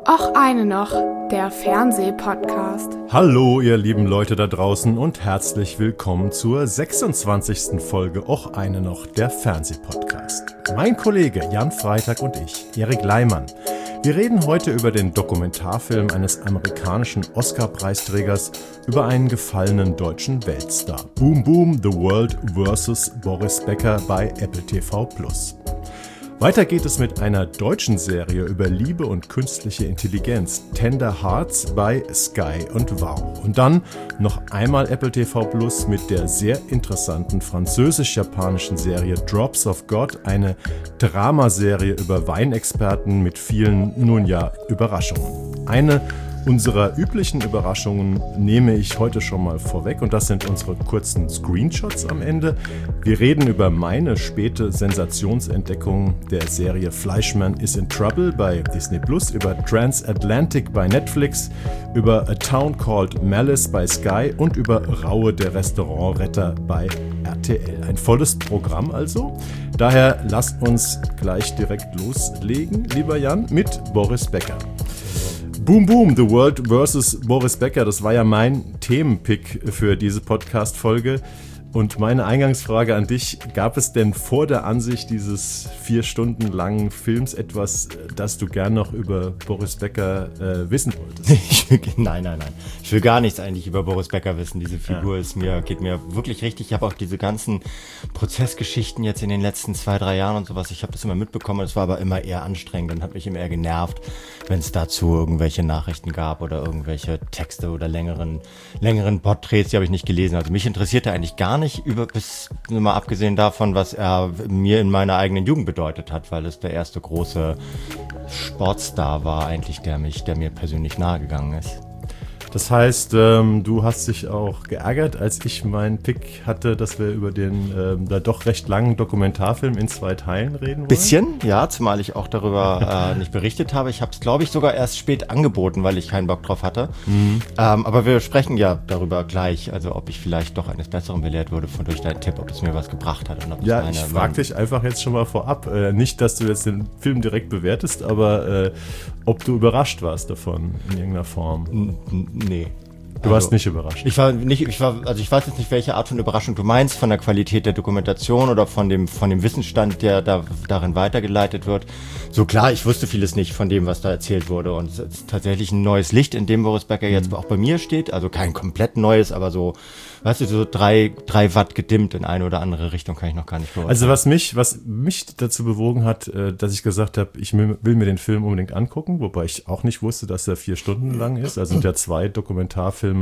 Och eine noch, der Fernsehpodcast. Hallo ihr lieben Leute da draußen und herzlich willkommen zur 26. Folge Och eine noch, der Fernsehpodcast. Mein Kollege Jan Freitag und ich, Erik Leimann. Wir reden heute über den Dokumentarfilm eines amerikanischen Oscar-Preisträgers über einen gefallenen deutschen Weltstar. Boom Boom, The World vs. Boris Becker bei Apple TV+. Weiter geht es mit einer deutschen Serie über Liebe und künstliche Intelligenz, Tender Hearts bei Sky und Wow. Und dann noch einmal Apple TV Plus mit der sehr interessanten französisch-japanischen Serie Drops of God, eine Dramaserie über Weinexperten mit vielen, nun ja, Überraschungen. Eine unserer üblichen Überraschungen nehme ich heute schon mal vorweg und das sind unsere kurzen Screenshots am Ende. Wir reden über meine späte Sensationsentdeckung der Serie Fleischmann is in Trouble bei Disney+, über Transatlantic bei Netflix, über A Town Called Malice bei Sky und über Raue der Restaurantretter bei RTL. Ein volles Programm also. Daher lasst uns gleich direkt loslegen, lieber Jan, mit Boris Becker. Boom Boom, The World vs. Boris Becker, das war ja mein Themenpick für diese Podcast-Folge. Und meine Eingangsfrage an dich, gab es denn vor der Ansicht dieses 4 Stunden langen Films etwas, das du gern noch über Boris Becker wissen wolltest? Nein. Ich will gar nichts eigentlich über Boris Becker wissen. Diese Figur geht mir wirklich richtig. Ich habe auch diese ganzen Prozessgeschichten jetzt in den letzten 2-3 Jahren und sowas, ich habe das immer mitbekommen. Es war aber immer eher anstrengend und hat mich immer eher genervt, wenn es dazu irgendwelche Nachrichten gab oder irgendwelche Texte oder längeren Porträts, die habe ich nicht gelesen. Also mich interessierte eigentlich gar nicht bis mal abgesehen davon, was er mir in meiner eigenen Jugend bedeutet hat, weil es der erste große Sportstar war eigentlich, der mir persönlich nahegegangen ist. Das heißt, du hast dich auch geärgert, als ich meinen Pick hatte, dass wir über den da doch recht langen Dokumentarfilm in 2 Teilen reden wollen? Bisschen, ja, zumal ich auch darüber nicht berichtet habe. Ich habe es, glaube ich, sogar erst spät angeboten, weil ich keinen Bock drauf hatte. Aber wir sprechen ja darüber gleich, also ob ich vielleicht doch eines Besseren belehrt wurde durch deinen Tipp, ob es mir was gebracht hat. Und ob ja, ich frage dich einfach jetzt schon mal vorab. Nicht, dass du jetzt den Film direkt bewertest, aber ob du überrascht warst davon in irgendeiner Form. Nee. Du warst nicht überrascht. Ich weiß jetzt nicht, welche Art von Überraschung du meinst, von der Qualität der Dokumentation oder von dem Wissensstand, der darin weitergeleitet wird. So klar, ich wusste vieles nicht von dem, was da erzählt wurde und es ist tatsächlich ein neues Licht, in dem Boris Becker jetzt auch bei mir steht, also kein komplett neues, aber so, weißt du, so 3 Watt gedimmt in eine oder andere Richtung kann ich noch gar nicht beurteilen. Also was mich dazu bewogen hat, dass ich gesagt habe, ich will mir den Film unbedingt angucken, wobei ich auch nicht wusste, dass er 4 Stunden lang ist, also sind ja 2 Dokumentarfilme,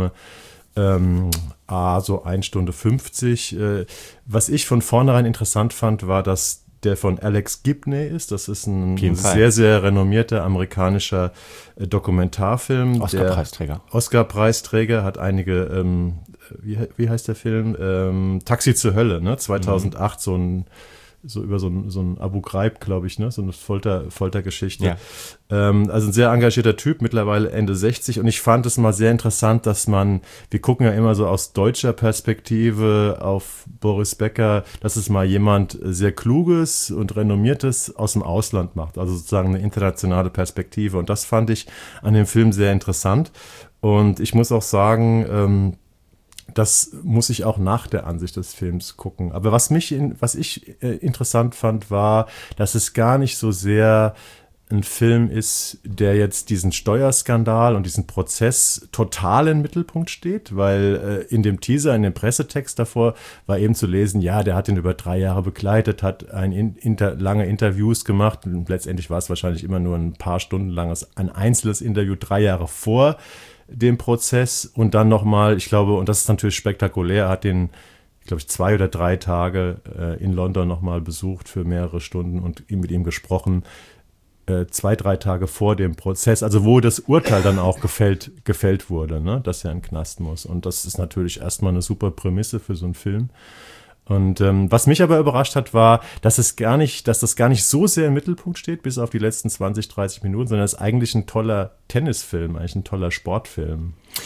so 1 Stunde 50. Was ich von vornherein interessant fand, war, dass der von Alex Gibney ist. Das ist ein sehr, sehr renommierter amerikanischer Dokumentarfilm. Oscar-Preisträger, hat einige, wie heißt der Film? Taxi zur Hölle, ne? 2008, über so ein Abu Ghraib, glaube ich, ne? So eine Foltergeschichte. Ja. Also ein sehr engagierter Typ, mittlerweile Ende 60. Und ich fand es mal sehr interessant, wir gucken ja immer so aus deutscher Perspektive auf Boris Becker, dass es mal jemand sehr Kluges und Renommiertes aus dem Ausland macht. Also sozusagen eine internationale Perspektive. Und das fand ich an dem Film sehr interessant. Und ich muss auch sagen, das muss ich auch nach der Ansicht des Films gucken. Aber was ich interessant fand, war, dass es gar nicht so sehr ein Film ist, der jetzt diesen Steuerskandal und diesen Prozess total im Mittelpunkt steht, weil in dem Teaser, in dem Pressetext davor war eben zu lesen, ja, der hat ihn über 3 Jahre begleitet, hat lange Interviews gemacht und letztendlich war es wahrscheinlich immer nur ein paar Stunden langes, ein einzelnes Interview 3 Jahre vor dem Prozess und dann nochmal, ich glaube, und das ist natürlich spektakulär, hat den, glaube ich, 2 oder 3 Tage in London nochmal besucht für mehrere Stunden und mit ihm gesprochen, 2-3 Tage vor dem Prozess, also wo das Urteil dann auch gefällt wurde, ne, dass er in den Knast muss. Und das ist natürlich erstmal eine super Prämisse für so einen Film. Und was mich aber überrascht hat, war, dass das gar nicht so sehr im Mittelpunkt steht, bis auf die letzten 20, 30 Minuten, sondern es ist eigentlich ein toller Tennisfilm, eigentlich ein toller Sportfilm.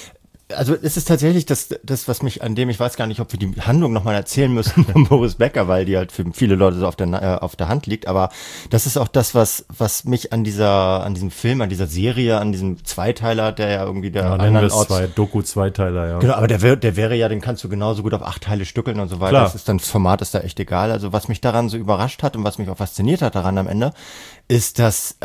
Also es ist tatsächlich das, was mich an dem, ich weiß gar nicht, ob wir die Handlung nochmal erzählen müssen von Boris Becker, weil die halt für viele Leute so auf der Hand liegt, aber das ist auch das, was mich an diesem Film, an dieser Serie, an diesem Zweiteiler, der ja irgendwie Doku-Zweiteiler, ja. Genau, aber der wäre ja, den kannst du genauso gut auf 8 Teile stückeln und so weiter. Klar. Das Format ist da echt egal. Also was mich daran so überrascht hat und was mich auch fasziniert hat daran am Ende, ist, dass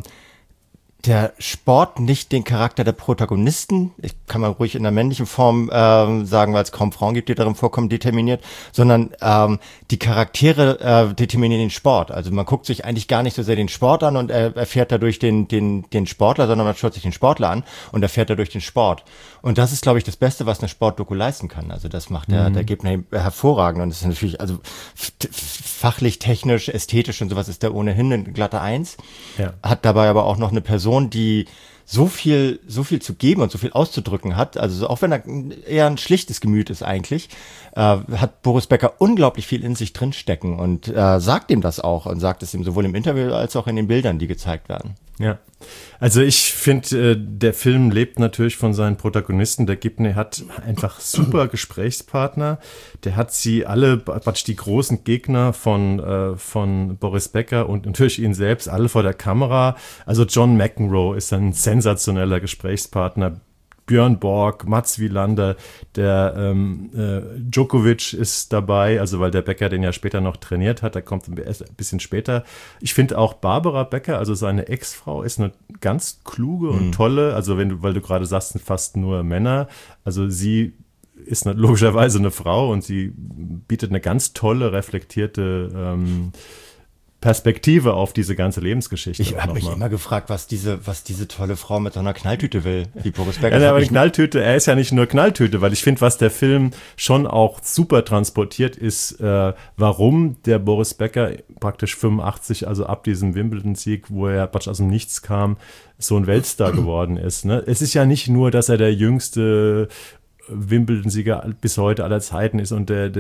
der Sport nicht den Charakter der Protagonisten, ich kann mal ruhig in der männlichen Form sagen, weil es kaum Frauen gibt, die darin vorkommen, determiniert, sondern die Charaktere determinieren den Sport. Also man guckt sich eigentlich gar nicht so sehr den Sport an und erfährt dadurch den Sportler, sondern man schaut sich den Sportler an und erfährt dadurch den Sport. Und das ist, glaube ich, das Beste, was eine Sportdoku leisten kann. Also das macht der Gegner hervorragend und das ist natürlich, also fachlich, technisch, ästhetisch und sowas ist der ohnehin eine glatte Eins. Ja. Hat dabei aber auch noch eine Person, die so viel zu geben und so viel auszudrücken hat, also auch wenn er eher ein schlichtes Gemüt ist eigentlich, hat Boris Becker unglaublich viel in sich drinstecken und sagt ihm das auch und sagt es ihm sowohl im Interview als auch in den Bildern, die gezeigt werden. Ja, also ich finde, der Film lebt natürlich von seinen Protagonisten. Der Gibney hat einfach super Gesprächspartner. Der hat sie alle, die großen Gegner von Boris Becker und natürlich ihn selbst, alle vor der Kamera. Also John McEnroe ist ein sensationeller Gesprächspartner. Björn Borg, Mats Wilander, der Djokovic ist dabei, also weil der Becker den ja später noch trainiert hat, der kommt ein bisschen später. Ich finde auch Barbara Becker, also seine Ex-Frau, ist eine ganz kluge und tolle, also weil du gerade sagst, sind fast nur Männer, also sie ist logischerweise eine Frau und sie bietet eine ganz tolle, reflektierte Perspektive auf diese ganze Lebensgeschichte. Ich habe mich immer gefragt, was diese tolle Frau mit so einer Knalltüte will, wie Boris Becker. Ja, aber die Knalltüte, er ist ja nicht nur Knalltüte, weil ich finde, was der Film schon auch super transportiert, ist, warum der Boris Becker praktisch 85, also ab diesem Wimbledon-Sieg, wo er praktisch aus dem Nichts kam, so ein Weltstar geworden ist. Ne? Es ist ja nicht nur, dass er der jüngste Wimbledon-Sieger bis heute aller Zeiten ist und der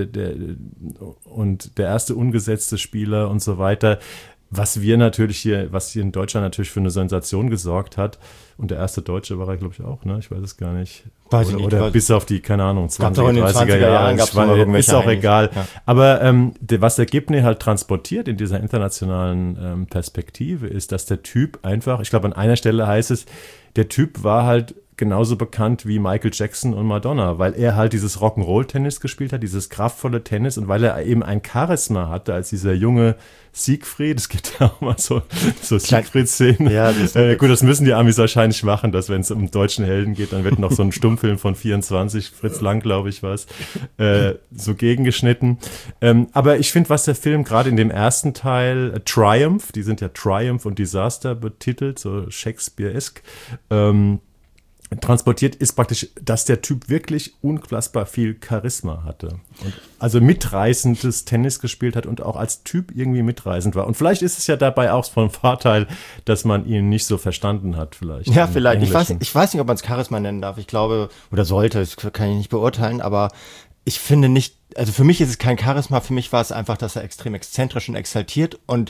erste ungesetzte Spieler und so weiter, was hier in Deutschland natürlich für eine Sensation gesorgt hat. Und der erste Deutsche war er, glaube ich, auch, ne? Ich weiß es gar nicht. Oder bis auf die, keine Ahnung, 20er, 30er Jahre. Ist auch egal. Ja. Aber was der Gibney halt transportiert in dieser internationalen Perspektive ist, dass der Typ einfach, ich glaube, an einer Stelle heißt es, der Typ war halt genauso bekannt wie Michael Jackson und Madonna, weil er halt dieses Rock'n'Roll-Tennis gespielt hat, dieses kraftvolle Tennis und weil er eben ein Charisma hatte als dieser junge Siegfried. Es gibt ja auch mal so Siegfried-Szenen. Ja, gut, das müssen die Amis wahrscheinlich machen, dass wenn es um deutschen Helden geht, dann wird noch so ein Stummfilm von 24, Fritz Lang, glaube ich, so gegengeschnitten. Aber ich finde, was der Film gerade in dem ersten Teil, Triumph, die sind ja Triumph und Disaster betitelt, so Shakespeare-esk, transportiert, ist praktisch, dass der Typ wirklich unfassbar viel Charisma hatte. Und also mitreißendes Tennis gespielt hat und auch als Typ irgendwie mitreißend war. Und vielleicht ist es ja dabei auch von Vorteil, dass man ihn nicht so verstanden hat, vielleicht. Ja, vielleicht. Ich weiß nicht, ob man es Charisma nennen darf. Ich glaube, oder sollte, das kann ich nicht beurteilen, aber ich finde nicht, also für mich ist es kein Charisma, für mich war es einfach, dass er extrem exzentrisch und exaltiert und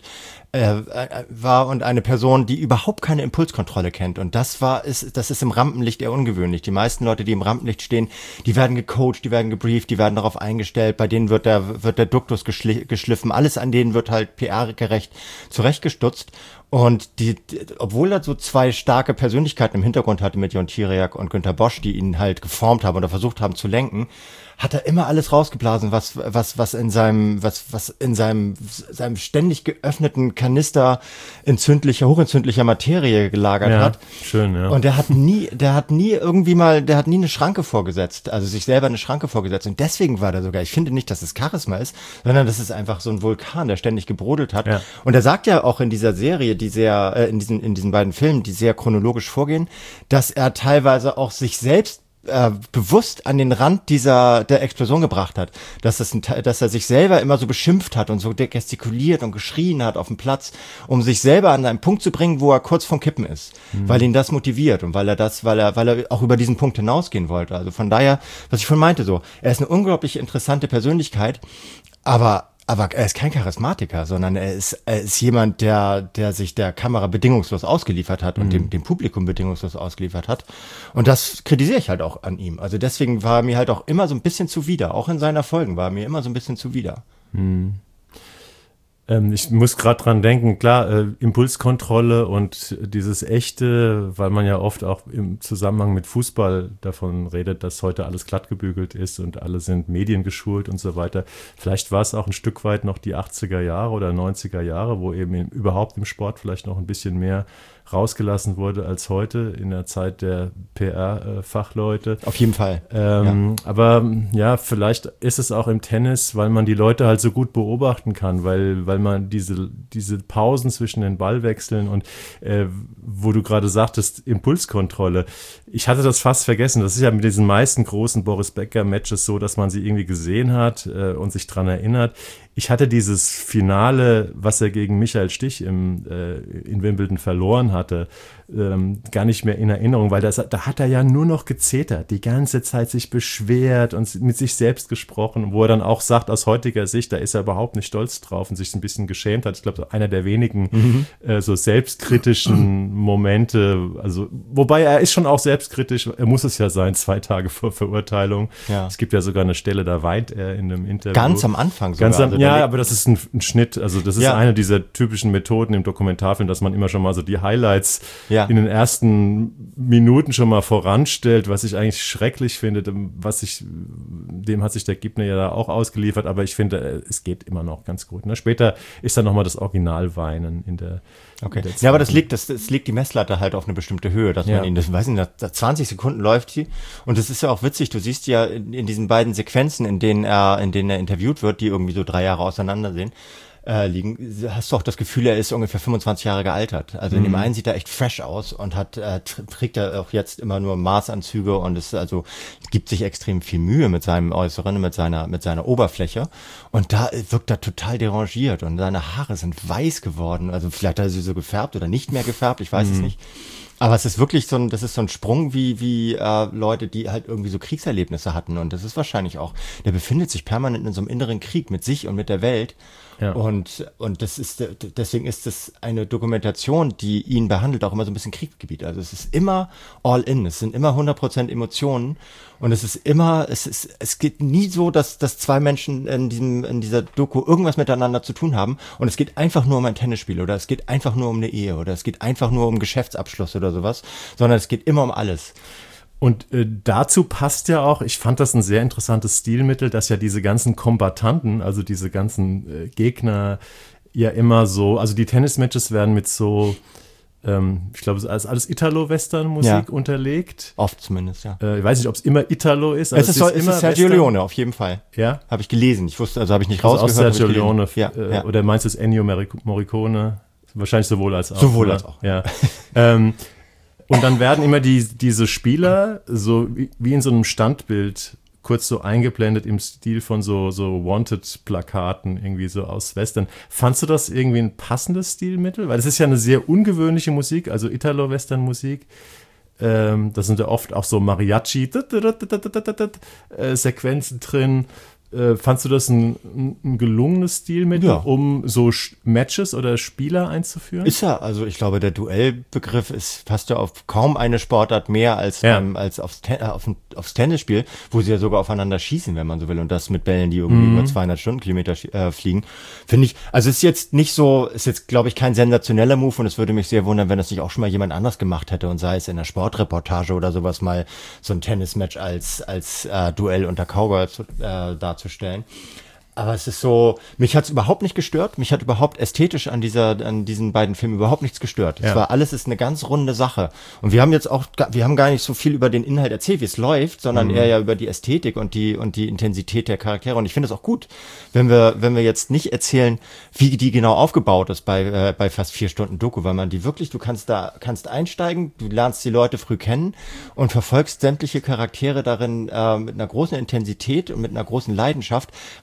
war und eine Person, die überhaupt keine Impulskontrolle kennt. Und das ist im Rampenlicht eher ungewöhnlich. Die meisten Leute, die im Rampenlicht stehen, die werden gecoacht, die werden gebrieft, die werden darauf eingestellt, bei denen wird der Duktus geschliffen, alles an denen wird halt PR-gerecht zurechtgestutzt. Und obwohl er so zwei starke Persönlichkeiten im Hintergrund hatte mit Jon Tiriak und Günter Bosch, die ihn halt geformt haben oder versucht haben zu lenken, hat er immer alles rausgeblasen, was in seinem ständig geöffneten Kanister hochentzündlicher Materie gelagert hat. Schön, ja. Und der hat nie eine Schranke vorgesetzt, also sich selber eine Schranke vorgesetzt. Und deswegen war der sogar, ich finde nicht, dass es Charisma ist, sondern das ist einfach so ein Vulkan, der ständig gebrodelt hat. Ja. Und er sagt ja auch in dieser Serie, die sehr, in diesen beiden Filmen, die sehr chronologisch vorgehen, dass er teilweise auch sich selbst bewusst an den Rand der Explosion gebracht hat, dass er sich selber immer so beschimpft hat und so gestikuliert und geschrien hat auf dem Platz, um sich selber an einen Punkt zu bringen, wo er kurz vorm Kippen ist, weil ihn das motiviert und weil er auch über diesen Punkt hinausgehen wollte. Also von daher, was ich schon meinte, so, er ist eine unglaublich interessante Persönlichkeit, aber aber er ist kein Charismatiker, sondern er ist jemand, der sich der Kamera bedingungslos ausgeliefert hat und dem Publikum bedingungslos ausgeliefert hat. Und das kritisiere ich halt auch an ihm. Also deswegen war er mir halt auch immer so ein bisschen zuwider. Auch in seinen Erfolgen war er mir immer so ein bisschen zuwider. Ich muss gerade dran denken, klar, Impulskontrolle und dieses Echte, weil man ja oft auch im Zusammenhang mit Fußball davon redet, dass heute alles glatt gebügelt ist und alle sind mediengeschult und so weiter. Vielleicht war es auch ein Stück weit noch die 80er Jahre oder 90er Jahre, wo eben überhaupt im Sport vielleicht noch ein bisschen mehr rausgelassen wurde als heute in der Zeit der PR-Fachleute. Auf jeden Fall. Aber ja, vielleicht ist es auch im Tennis, weil man die Leute halt so gut beobachten kann, weil man diese Pausen zwischen den Ballwechseln und wo du gerade sagtest, Impulskontrolle. Ich hatte das fast vergessen. Das ist ja mit diesen meisten großen Boris Becker-Matches so, dass man sie irgendwie gesehen hat und sich dran erinnert. Ich hatte dieses Finale, was er gegen Michael Stich in Wimbledon verloren hatte, gar nicht mehr in Erinnerung, weil da hat er ja nur noch gezetert, die ganze Zeit sich beschwert und mit sich selbst gesprochen, wo er dann auch sagt, aus heutiger Sicht, da ist er überhaupt nicht stolz drauf und sich ein bisschen geschämt hat. Ich glaube, einer der wenigen so selbstkritischen Momente, also wobei er ist schon auch selbstkritisch, er muss es ja sein, 2 Tage vor Verurteilung. Ja. Es gibt ja sogar eine Stelle, da weint er in einem Interview. Ganz am Anfang sogar. Ja, aber das ist ein Schnitt, also das ist eine dieser typischen Methoden im Dokumentarfilm, dass man immer schon mal so die Highlights in den ersten Minuten schon mal voranstellt, was ich eigentlich schrecklich finde, dem hat sich der Gibner ja da auch ausgeliefert, aber ich finde, es geht immer noch ganz gut. Ne? Später ist dann nochmal das Originalweinen in der Okay. Ja, aber das legt die Messlatte halt auf eine bestimmte Höhe, dass man ihn, das weiß ich nicht, 20 Sekunden läuft sie. Und das ist ja auch witzig, du siehst ja in diesen beiden Sequenzen, in denen er interviewt wird, die irgendwie so 3 Jahre auseinander liegen, hast du auch das Gefühl, er ist ungefähr 25 Jahre gealtert. Also in dem einen sieht er echt fresh aus und trägt er auch jetzt immer nur Maßanzüge und gibt sich extrem viel Mühe mit seinem Äußeren, mit seiner Oberfläche. Und da wirkt er total derangiert und seine Haare sind weiß geworden. Also vielleicht hat er sie so gefärbt oder nicht mehr gefärbt, ich weiß es nicht. Aber es ist wirklich so ein Sprung wie Leute, die halt irgendwie so Kriegserlebnisse hatten. Und das ist wahrscheinlich auch, der befindet sich permanent in so einem inneren Krieg mit sich und mit der Welt. Ja. Und deswegen ist das eine Dokumentation, die ihn behandelt, auch immer so ein bisschen Kriegsgebiet. Also es ist immer all in, es sind immer 100% Emotionen und es geht nie so, dass 2 Menschen in dieser Doku irgendwas miteinander zu tun haben und es geht einfach nur um ein Tennisspiel oder es geht einfach nur um eine Ehe oder es geht einfach nur um Geschäftsabschluss oder sowas, sondern es geht immer um alles. Und dazu passt ja auch, ich fand das ein sehr interessantes Stilmittel, dass ja diese ganzen Kombattanten, also diese ganzen Gegner ja immer so, also die Tennismatches werden mit so, ich glaube, es ist alles Italo-Western-Musik unterlegt. Oft zumindest, ja. Ich weiß nicht, ob es immer Italo ist. Es ist Sergio Leone, auf jeden Fall. Ja? Habe ich gelesen. Ich wusste, also habe ich nicht rausgehört. Sergio Leone, oder meinst du es Ennio Morricone? Wahrscheinlich sowohl als auch. Sowohl als auch. Ja. Und dann werden immer diese Spieler so wie in so einem Standbild kurz so eingeblendet im Stil von so Wanted-Plakaten irgendwie so aus Western. Fandst du das irgendwie ein passendes Stilmittel? Weil das ist ja eine sehr ungewöhnliche Musik, also Italo-Western-Musik. Da sind ja oft auch so Mariachi-Sequenzen drin. Fandst du das ein gelungenes Stilmittel, um so Matches oder Spieler einzuführen? Ist ja, also ich glaube, der Duellbegriff passt ja auf kaum eine Sportart mehr als aufs Tennisspiel, wo sie ja sogar aufeinander schießen, wenn man so will, und das mit Bällen, die irgendwie über 200 Stundenkilometer fliegen. Finde ich, also ist jetzt, glaube ich, kein sensationeller Move und es würde mich sehr wundern, wenn das nicht auch schon mal jemand anders gemacht hätte und sei es in einer Sportreportage oder sowas mal so ein Tennismatch als Duell unter Cowgirls darzustellen. Aber es ist so, mich hat es überhaupt nicht gestört. Mich hat überhaupt ästhetisch an diesen beiden Filmen überhaupt nichts gestört. Es war alles ist eine ganz runde Sache. Und wir haben gar nicht so viel über den Inhalt erzählt, wie es läuft, sondern eher ja über die Ästhetik und die Intensität der Charaktere. Und ich finde es auch gut, wenn wir jetzt nicht erzählen, wie die genau aufgebaut ist bei fast 4 Stunden Doku, weil man die wirklich, du kannst einsteigen, du lernst die Leute früh kennen und verfolgst sämtliche Charaktere darin mit einer großen Intensität und mit einer großen Leidenschaft, weil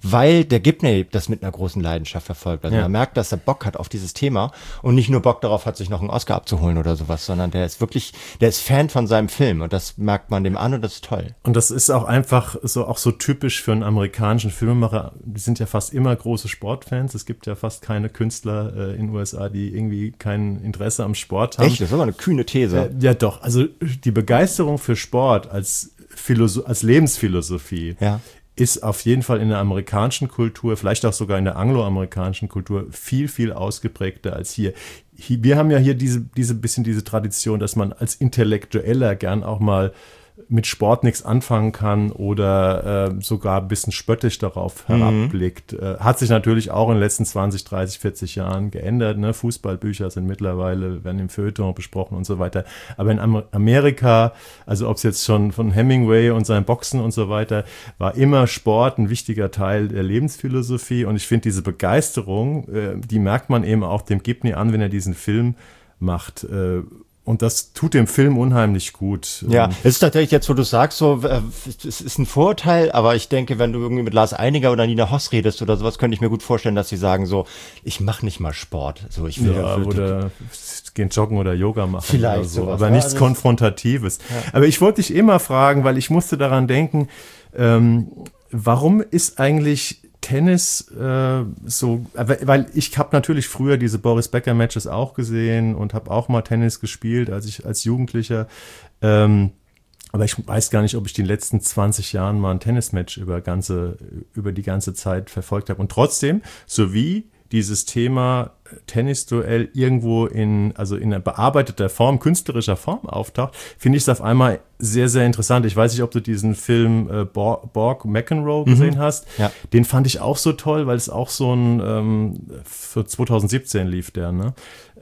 weil der Gibney das mit einer großen Leidenschaft verfolgt. Also man merkt, dass er Bock hat auf dieses Thema und nicht nur Bock darauf hat, sich noch einen Oscar abzuholen oder sowas, sondern der ist Fan von seinem Film und das merkt man dem an und das ist toll. Und das ist auch einfach so typisch für einen amerikanischen Filmemacher. Die sind ja fast immer große Sportfans. Es gibt ja fast keine Künstler in den USA, die irgendwie kein Interesse am Sport haben. Echt? Das ist aber eine kühne These. Ja, doch. Also die Begeisterung für Sport als Lebensphilosophie ist auf jeden Fall in der amerikanischen Kultur, vielleicht auch sogar in der angloamerikanischen Kultur viel, viel ausgeprägter als hier. Wir haben ja hier diese Tradition, dass man als Intellektueller gern auch mal mit Sport nichts anfangen kann oder sogar ein bisschen spöttisch darauf herabblickt. Hat sich natürlich auch in den letzten 20, 30, 40 Jahren geändert. Ne? Fußballbücher sind mittlerweile, werden im Feuilleton besprochen und so weiter. Aber in Amerika, also ob es jetzt schon von Hemingway und seinem Boxen und so weiter, war immer Sport ein wichtiger Teil der Lebensphilosophie. Und ich finde diese Begeisterung, die merkt man eben auch dem Gibney an, wenn er diesen Film macht. Und das tut dem Film unheimlich gut. Ja, es ist tatsächlich jetzt, wo du sagst, so, es ist ein Vorurteil, aber ich denke, wenn du irgendwie mit Lars Einiger oder Nina Hoss redest oder sowas, könnte ich mir gut vorstellen, dass sie sagen so, ich mache nicht mal Sport. So, ich will oder gehen joggen oder Yoga machen. Vielleicht oder so, sowas, aber nichts Konfrontatives. Ja. Aber ich wollte dich immer fragen, weil ich musste daran denken, warum ist eigentlich Tennis weil ich habe natürlich früher diese Boris Becker Matches auch gesehen und habe auch mal Tennis gespielt als Jugendlicher, aber ich weiß gar nicht, ob ich in den letzten 20 Jahren mal ein Tennismatch über die ganze Zeit verfolgt habe. Und trotzdem, sowie dieses Thema Tennisduell irgendwo in einer bearbeiteter Form, künstlerischer Form auftaucht, finde ich es auf einmal sehr, sehr interessant. Ich weiß nicht, ob du diesen Film Borg McEnroe gesehen hast. Ja. Den fand ich auch so toll, weil es auch so für 2017 lief der, ne?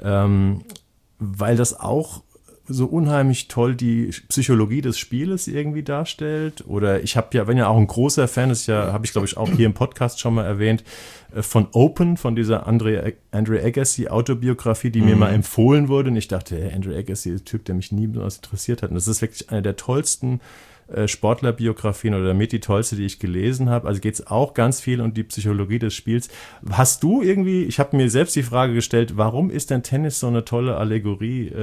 Weil das auch so unheimlich toll die Psychologie des Spieles irgendwie darstellt. Oder bin ja auch ein großer Fan, das habe ich glaube ich auch hier im Podcast schon mal erwähnt, von Open, von dieser Andre Agassi Autobiografie, die mir mal empfohlen wurde. Und ich dachte, Andre Agassi ist ein Typ, der mich nie besonders interessiert hat. Und das ist wirklich eine der tollsten Sportlerbiografien oder mit die tollste, die ich gelesen habe. Also geht es auch ganz viel um die Psychologie des Spiels. Hast du irgendwie, ich habe mir selbst die Frage gestellt, warum ist denn Tennis so eine tolle Allegorie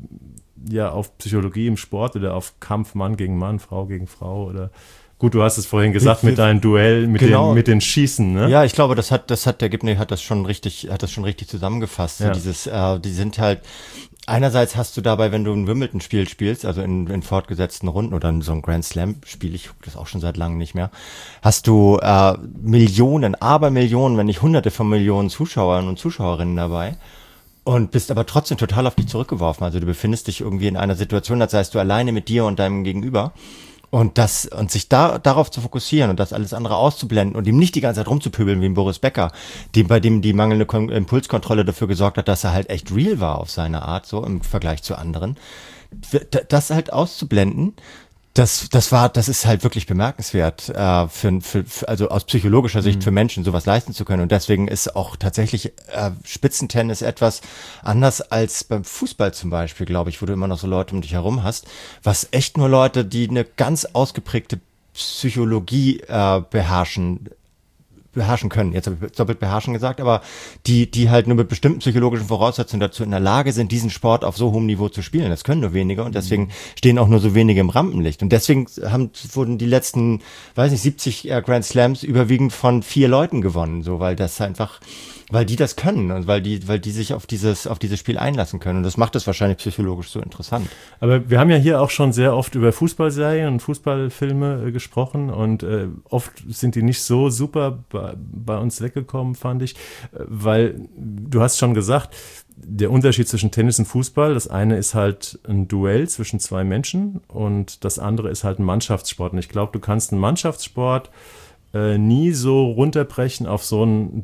auf Psychologie im Sport oder auf Kampf Mann gegen Mann, Frau gegen Frau oder gut, du hast es vorhin gesagt mit deinem Duell, mit den Schießen, ne? Ja, ich glaube, der Gibney hat das schon richtig zusammengefasst. Ja. So die sind halt, einerseits hast du dabei, wenn du ein Wimbledon-Spiel spielst, also in fortgesetzten Runden oder in so ein Grand Slam-Spiel, ich gucke das auch schon seit langem nicht mehr, hast du Millionen, wenn nicht Hunderte von Millionen Zuschauern und Zuschauerinnen dabei. Und bist aber trotzdem total auf dich zurückgeworfen. Also du befindest dich irgendwie in einer Situation, als seist du alleine mit dir und deinem Gegenüber. Und sich darauf zu fokussieren und das alles andere auszublenden und ihm nicht die ganze Zeit rumzupöbeln wie ein Boris Becker, bei dem die mangelnde Impulskontrolle dafür gesorgt hat, dass er halt echt real war auf seine Art, so im Vergleich zu anderen. Das halt auszublenden, das ist halt wirklich bemerkenswert, also aus psychologischer Sicht für Menschen sowas leisten zu können. Und deswegen ist auch tatsächlich Spitzentennis etwas anders als beim Fußball zum Beispiel, glaube ich, wo du immer noch so Leute um dich herum hast, was echt nur Leute, die eine ganz ausgeprägte Psychologie beherrschen können. Jetzt habe ich doppelt beherrschen gesagt, aber die halt nur mit bestimmten psychologischen Voraussetzungen dazu in der Lage sind, diesen Sport auf so hohem Niveau zu spielen. Das können nur wenige und deswegen stehen auch nur so wenige im Rampenlicht. Und deswegen wurden die letzten, 70 Grand Slams überwiegend von 4 Leuten gewonnen, so, weil die das können und weil die sich auf dieses Spiel einlassen können. Und das macht es wahrscheinlich psychologisch so interessant. Aber wir haben ja hier auch schon sehr oft über Fußballserien und Fußballfilme gesprochen und oft sind die nicht so super bei uns weggekommen, fand ich, weil du hast schon gesagt, der Unterschied zwischen Tennis und Fußball, das eine ist halt ein Duell zwischen 2 Menschen und das andere ist halt ein Mannschaftssport. Und ich glaube, du kannst einen Mannschaftssport nie so runterbrechen auf so ein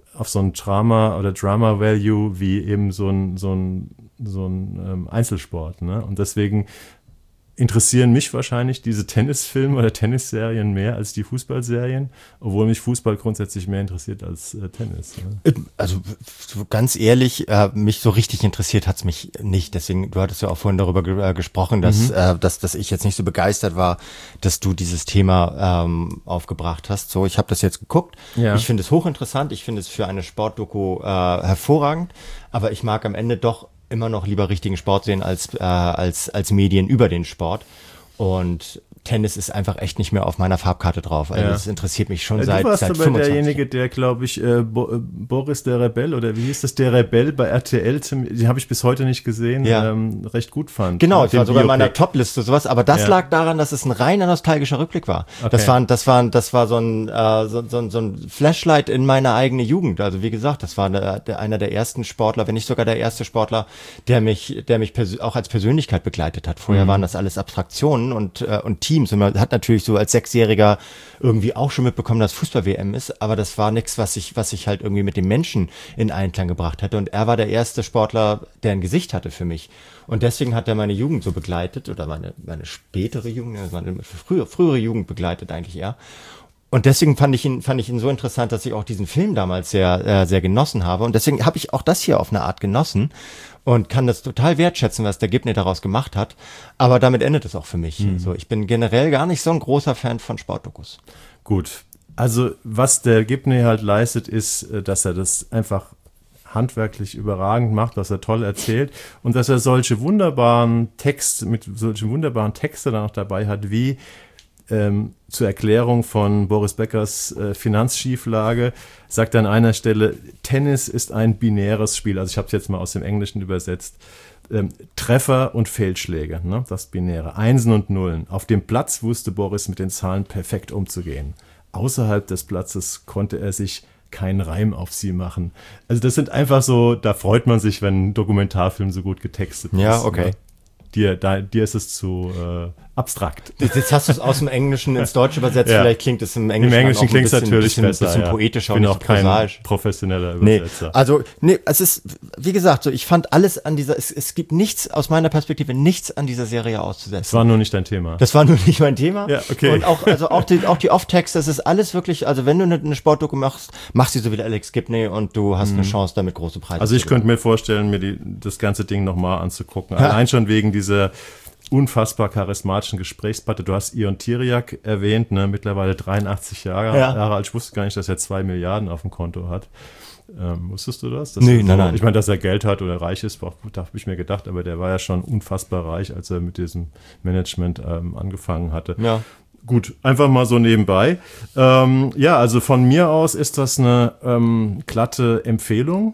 Drama oder Drama-Value wie eben so ein Einzelsport. Ne? Und deswegen interessieren mich wahrscheinlich diese Tennisfilme oder Tennisserien mehr als die Fußballserien, obwohl mich Fußball grundsätzlich mehr interessiert als Tennis. Ja. Also ganz ehrlich, mich so richtig interessiert hat's mich nicht. Deswegen, du hattest ja auch vorhin darüber gesprochen, dass ich jetzt nicht so begeistert war, dass du dieses Thema aufgebracht hast. So, ich habe das jetzt geguckt. Ja. Ich finde es hochinteressant. Ich finde es für eine Sportdoku hervorragend. Aber ich mag am Ende doch immer noch lieber richtigen Sport sehen als Medien über den Sport. Und Tennis ist einfach echt nicht mehr auf meiner Farbkarte drauf. Also das interessiert mich schon seit 25 Jahren. Du warst aber derjenige, der, glaube ich, Boris der Rebell, oder wie hieß das, der Rebell bei RTL, die habe ich bis heute nicht gesehen, recht gut fand. Genau, es war sogar in meiner Topliste sowas, aber das lag daran, dass es ein reiner nostalgischer Rückblick war. Okay. Das war so ein Flashlight in meine eigene Jugend. Also wie gesagt, das war einer der ersten Sportler, wenn nicht sogar der erste Sportler, der mich auch als Persönlichkeit begleitet hat. Vorher waren das alles Abstraktionen und Teams. Und man hat natürlich so als Sechsjähriger irgendwie auch schon mitbekommen, dass Fußball-WM ist, aber das war nichts, was ich halt irgendwie mit dem Menschen in Einklang gebracht hätte. Und er war der erste Sportler, der ein Gesicht hatte für mich. Und deswegen hat er meine Jugend so begleitet, oder meine spätere Jugend, meine frühere Jugend begleitet eigentlich eher. Und deswegen fand ich ihn so interessant, dass ich auch diesen Film damals sehr, sehr genossen habe. Und deswegen habe ich auch das hier auf eine Art genossen und kann das total wertschätzen, was der Gibney daraus gemacht hat. Aber damit endet es auch für mich. So, ich bin generell gar nicht so ein großer Fan von Sportdokus. Gut. Also, was der Gibney halt leistet, ist, dass er das einfach handwerklich überragend macht, was er toll erzählt und dass er solche wunderbaren Texte dann auch dabei hat, wie zur Erklärung von Boris Beckers Finanzschieflage sagt er an einer Stelle, Tennis ist ein binäres Spiel. Also ich habe es jetzt mal aus dem Englischen übersetzt. Treffer und Fehlschläge, ne? Das Binäre. Einsen und Nullen. Auf dem Platz wusste Boris mit den Zahlen perfekt umzugehen. Außerhalb des Platzes konnte er sich keinen Reim auf sie machen. Also das sind einfach so, da freut man sich, wenn ein Dokumentarfilm so gut getextet ist. Ja, okay. Ne? Dir ist es zu abstrakt. Jetzt hast du es aus dem Englischen ins Deutsche übersetzt, vielleicht klingt es im Englischen, klingt es natürlich besser. Ein bisschen poetischer und nicht kein professioneller Übersetzer. Es ist, wie gesagt, so, ich fand alles an es gibt nichts, aus meiner Perspektive, nichts an dieser Serie auszusetzen. Das war nur nicht dein Thema. Das war nur nicht mein Thema. Ja, okay. Und auch die Off-Text, das ist alles wirklich, also wenn du eine Sportdoku machst sie so wie Alex Gibney und du hast eine Chance, damit große Preise Also ich könnte mir vorstellen, mir das ganze Ding nochmal anzugucken. Allein schon wegen dieser unfassbar charismatischen Gesprächspartner. Du hast Ion Tiriac erwähnt, ne? Mittlerweile 83 Jahre alt. Ich wusste gar nicht, dass er 2 Milliarden auf dem Konto hat. Wusstest du das? Nein. Ich meine, dass er Geld hat oder reich ist, da habe ich mir gedacht, aber der war ja schon unfassbar reich, als er mit diesem Management angefangen hatte. Ja. Gut, einfach mal so nebenbei. Also von mir aus ist das eine glatte Empfehlung.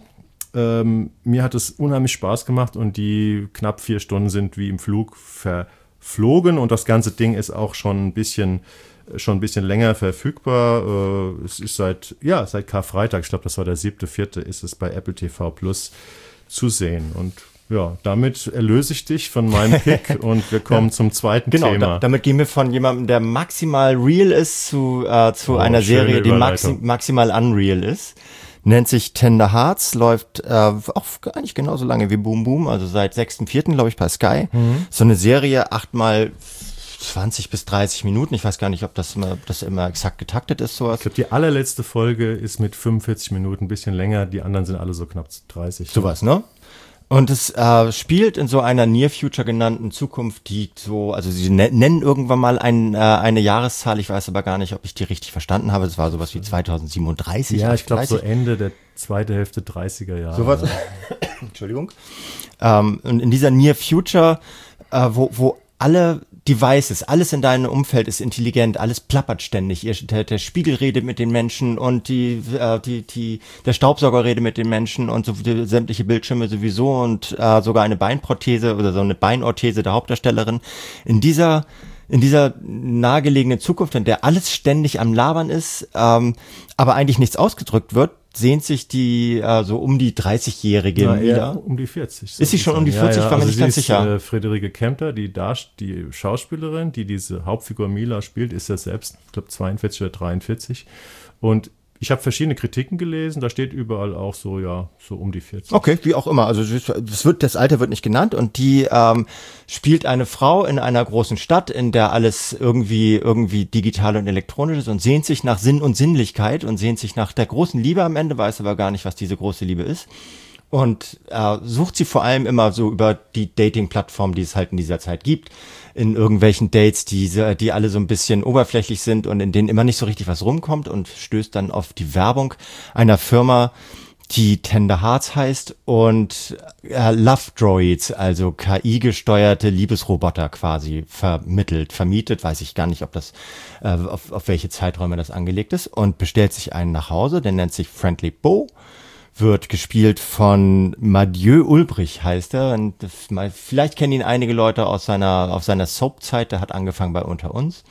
Mir hat es unheimlich Spaß gemacht und die knapp 4 Stunden sind wie im Flug verflogen und das ganze Ding ist auch schon ein bisschen länger verfügbar. Es ist seit Karfreitag, ich glaube, das war der 7.4., ist es bei Apple TV Plus zu sehen. Und ja, damit erlöse ich dich von meinem Pick und wir kommen zum zweiten Thema. Damit gehen wir von jemandem, der maximal real ist, zu einer Serie, die maximal unreal ist. Nennt sich Tender Hearts, läuft auch eigentlich genauso lange wie Boom Boom, also seit 6.4., glaube ich, bei Sky. So eine Serie, 8 x 20 bis 30 Minuten. Ich weiß gar nicht, ob das immer exakt getaktet ist. Sowas. Ich glaube, die allerletzte Folge ist mit 45 Minuten, ein bisschen länger. Die anderen sind alle so knapp 30. Sowas, ne? Und es spielt in so einer Near Future genannten Zukunft, die so, also sie nennen irgendwann mal eine Jahreszahl, ich weiß aber gar nicht, ob ich die richtig verstanden habe. Es war sowas wie 2037. Ja, ich glaube so Ende der zweite Hälfte 30er Jahre. Sowas. Entschuldigung. Und in dieser Near Future, wo alle Devices, alles in deinem Umfeld ist intelligent, alles plappert ständig. Der Spiegel redet mit den Menschen und der Staubsauger redet mit den Menschen und so sämtliche Bildschirme sowieso und sogar eine Beinprothese oder so eine Beinorthese der Hauptdarstellerin. In dieser nahegelegenen Zukunft, in der alles ständig am Labern ist, aber eigentlich nichts ausgedrückt wird, sehnt sich die so um die 30-Jährige wieder. Um die 40. Ist sie schon um die 40? War mir nicht ganz sicher. Friederike Kempter, die Schauspielerin, die diese Hauptfigur Mila spielt, ist ja selbst, ich glaube, 42 oder 43. Und Ich habe verschiedene Kritiken gelesen, da steht überall auch so, ja, so um die 40. Okay, wie auch immer. Also das Alter wird nicht genannt und die spielt eine Frau in einer großen Stadt, in der alles irgendwie digital und elektronisch ist und sehnt sich nach Sinn und Sinnlichkeit und sehnt sich nach der großen Liebe am Ende, weiß aber gar nicht, was diese große Liebe ist. Und sucht sie vor allem immer so über die Dating-Plattform, die es halt in dieser Zeit gibt, in irgendwelchen Dates, die alle so ein bisschen oberflächlich sind und in denen immer nicht so richtig was rumkommt und stößt dann auf die Werbung einer Firma, die Tender Hearts heißt und Love Droids, also KI-gesteuerte Liebesroboter quasi vermietet, weiß ich gar nicht, ob das auf welche Zeiträume das angelegt ist, und bestellt sich einen nach Hause, der nennt sich Friendly Beau. Wird gespielt von Mathieu Ulbrich, heißt er. Und vielleicht kennen ihn einige Leute aus seiner Soap-Zeit. Der hat angefangen bei Unter uns.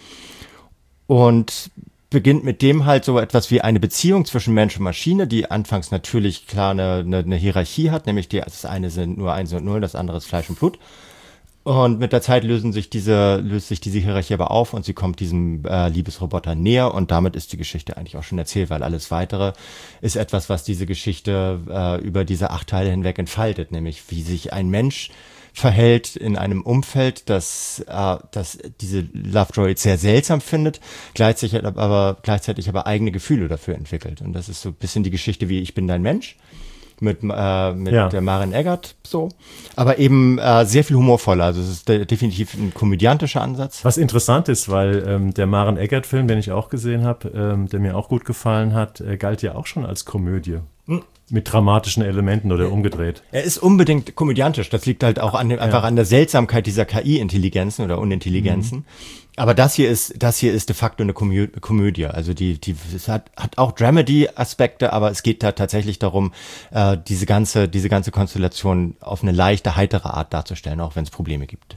Und beginnt mit dem halt so etwas wie eine Beziehung zwischen Mensch und Maschine, die anfangs natürlich klar eine Hierarchie hat, nämlich das eine sind nur 1 und 0, das andere ist Fleisch und Blut. Und mit der Zeit löst sich diese Hierarchie aber auf und sie kommt diesem Liebesroboter näher und damit ist die Geschichte eigentlich auch schon erzählt, weil alles Weitere ist etwas, was diese Geschichte über diese 8 Teile hinweg entfaltet, nämlich wie sich ein Mensch verhält in einem Umfeld, das diese Love Droid sehr seltsam findet, gleichzeitig aber eigene Gefühle dafür entwickelt. Und das ist so ein bisschen die Geschichte wie Ich bin dein Mensch. Mit der Maren Eggert so, aber eben sehr viel humorvoller, also es ist definitiv ein komödiantischer Ansatz. Was interessant ist, weil der Maren Eggert-Film, den ich auch gesehen habe, der mir auch gut gefallen hat, galt ja auch schon als Komödie. Mit dramatischen Elementen oder umgedreht. Er ist unbedingt komödiantisch, das liegt halt auch einfach an der Seltsamkeit dieser KI-Intelligenzen oder Unintelligenzen. Aber das hier ist de facto eine Komödie. Also es hat auch Dramedy-Aspekte, aber es geht da tatsächlich darum, diese ganze Konstellation auf eine leichte, heitere Art darzustellen, auch wenn es Probleme gibt.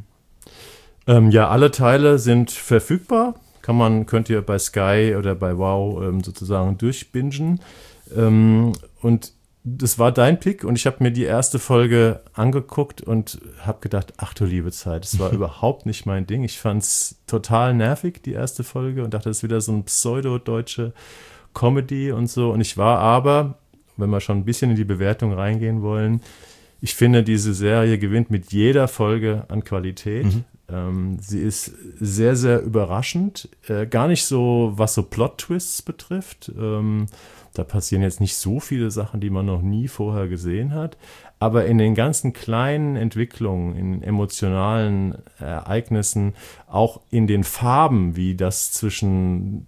Ja, alle Teile sind verfügbar. Könnt ihr bei Sky oder bei Wow sozusagen durchbingen. Und das war dein Pick und ich habe mir die erste Folge angeguckt und habe gedacht, ach du liebe Zeit, das war überhaupt nicht mein Ding. Ich fand es total nervig, die erste Folge, und dachte, das ist wieder so ein pseudo-deutsche Comedy und so. Und ich war aber, wenn wir schon ein bisschen in die Bewertung reingehen wollen, ich finde, diese Serie gewinnt mit jeder Folge an Qualität. Sie ist sehr, sehr überraschend. Gar nicht so, was so Plot-Twists betrifft. Da passieren jetzt nicht so viele Sachen, die man noch nie vorher gesehen hat. Aber in den ganzen kleinen Entwicklungen, in emotionalen Ereignissen, auch in den Farben, wie das zwischen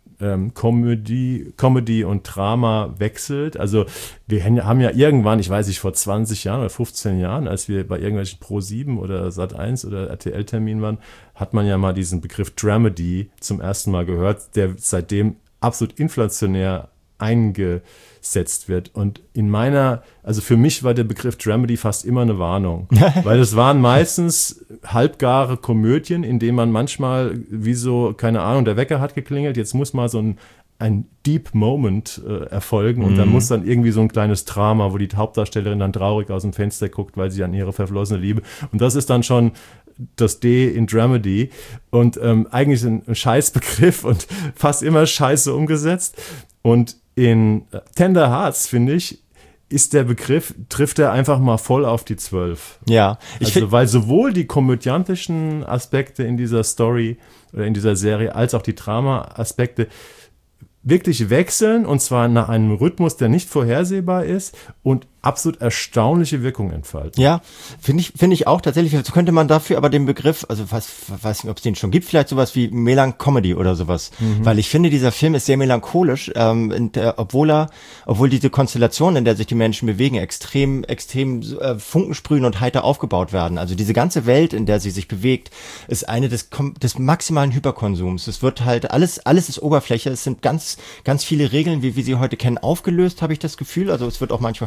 Comedy und Drama wechselt. Also wir haben ja irgendwann, ich weiß nicht, vor 20 Jahren oder 15 Jahren, als wir bei irgendwelchen Pro7 oder Sat1 oder RTL-Terminen waren, hat man ja mal diesen Begriff Dramedy zum ersten Mal gehört, der seitdem absolut inflationär eingesetzt wird. Und also für mich war der Begriff Dramedy fast immer eine Warnung, weil es waren meistens halbgare Komödien, in denen man manchmal wie so, keine Ahnung, der Wecker hat geklingelt, jetzt muss mal so ein Deep Moment erfolgen und dann muss dann irgendwie so ein kleines Drama, wo die Hauptdarstellerin dann traurig aus dem Fenster guckt, weil sie an ihre verflossene Liebe, und das ist dann schon das D in Dramedy und eigentlich ein Scheißbegriff und fast immer scheiße umgesetzt. Und in Tender Hearts, finde ich, ist der Begriff, trifft er einfach mal voll auf die 12. Ja. Weil sowohl die komödiantischen Aspekte in dieser Story oder in dieser Serie als auch die Drama-Aspekte wirklich wechseln, und zwar nach einem Rhythmus, der nicht vorhersehbar ist und absolut erstaunliche Wirkung entfalten. Ja, finde ich auch tatsächlich. Jetzt könnte man dafür aber den Begriff, also weiß nicht, ob es den schon gibt, vielleicht sowas wie Melancholy oder sowas. Weil ich finde, dieser Film ist sehr melancholisch, obwohl diese Konstellation, in der sich die Menschen bewegen, extrem Funken sprühen und heiter aufgebaut werden. Also diese ganze Welt, in der sie sich bewegt, ist eine des maximalen Hyperkonsums. Es wird halt alles ist Oberfläche. Es sind ganz viele Regeln, wie wir sie heute kennen, aufgelöst, habe ich das Gefühl. Also es wird auch manchmal vermittelt,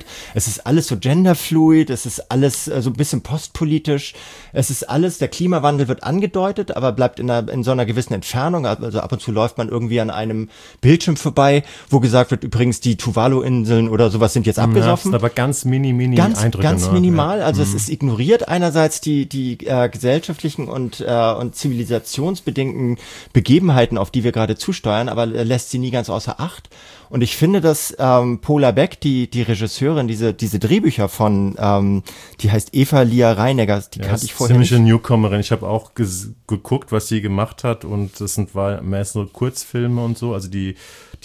angedeutet. Es ist alles so genderfluid, es ist alles so ein bisschen postpolitisch. Es ist alles, der Klimawandel wird angedeutet, aber bleibt in so einer gewissen Entfernung. Also ab und zu läuft man irgendwie an einem Bildschirm vorbei, wo gesagt wird, übrigens die Tuvalu-Inseln oder sowas sind jetzt abgesoffen. Ja, aber ganz mini Eindrücke. Ganz minimal. Also es ist ignoriert einerseits die gesellschaftlichen und zivilisationsbedingten Begebenheiten, auf die wir gerade zusteuern, aber lässt sie nie ganz außer Acht. Und ich finde, dass Paula Beck, die Regisseurin, diese Drehbücher von, die heißt Eva Lia Reinegger, die kannte ich vorher nicht. Ziemliche Newcomerin. Ich habe auch geguckt, was sie gemacht hat, und das war meist nur Kurzfilme und so. Also die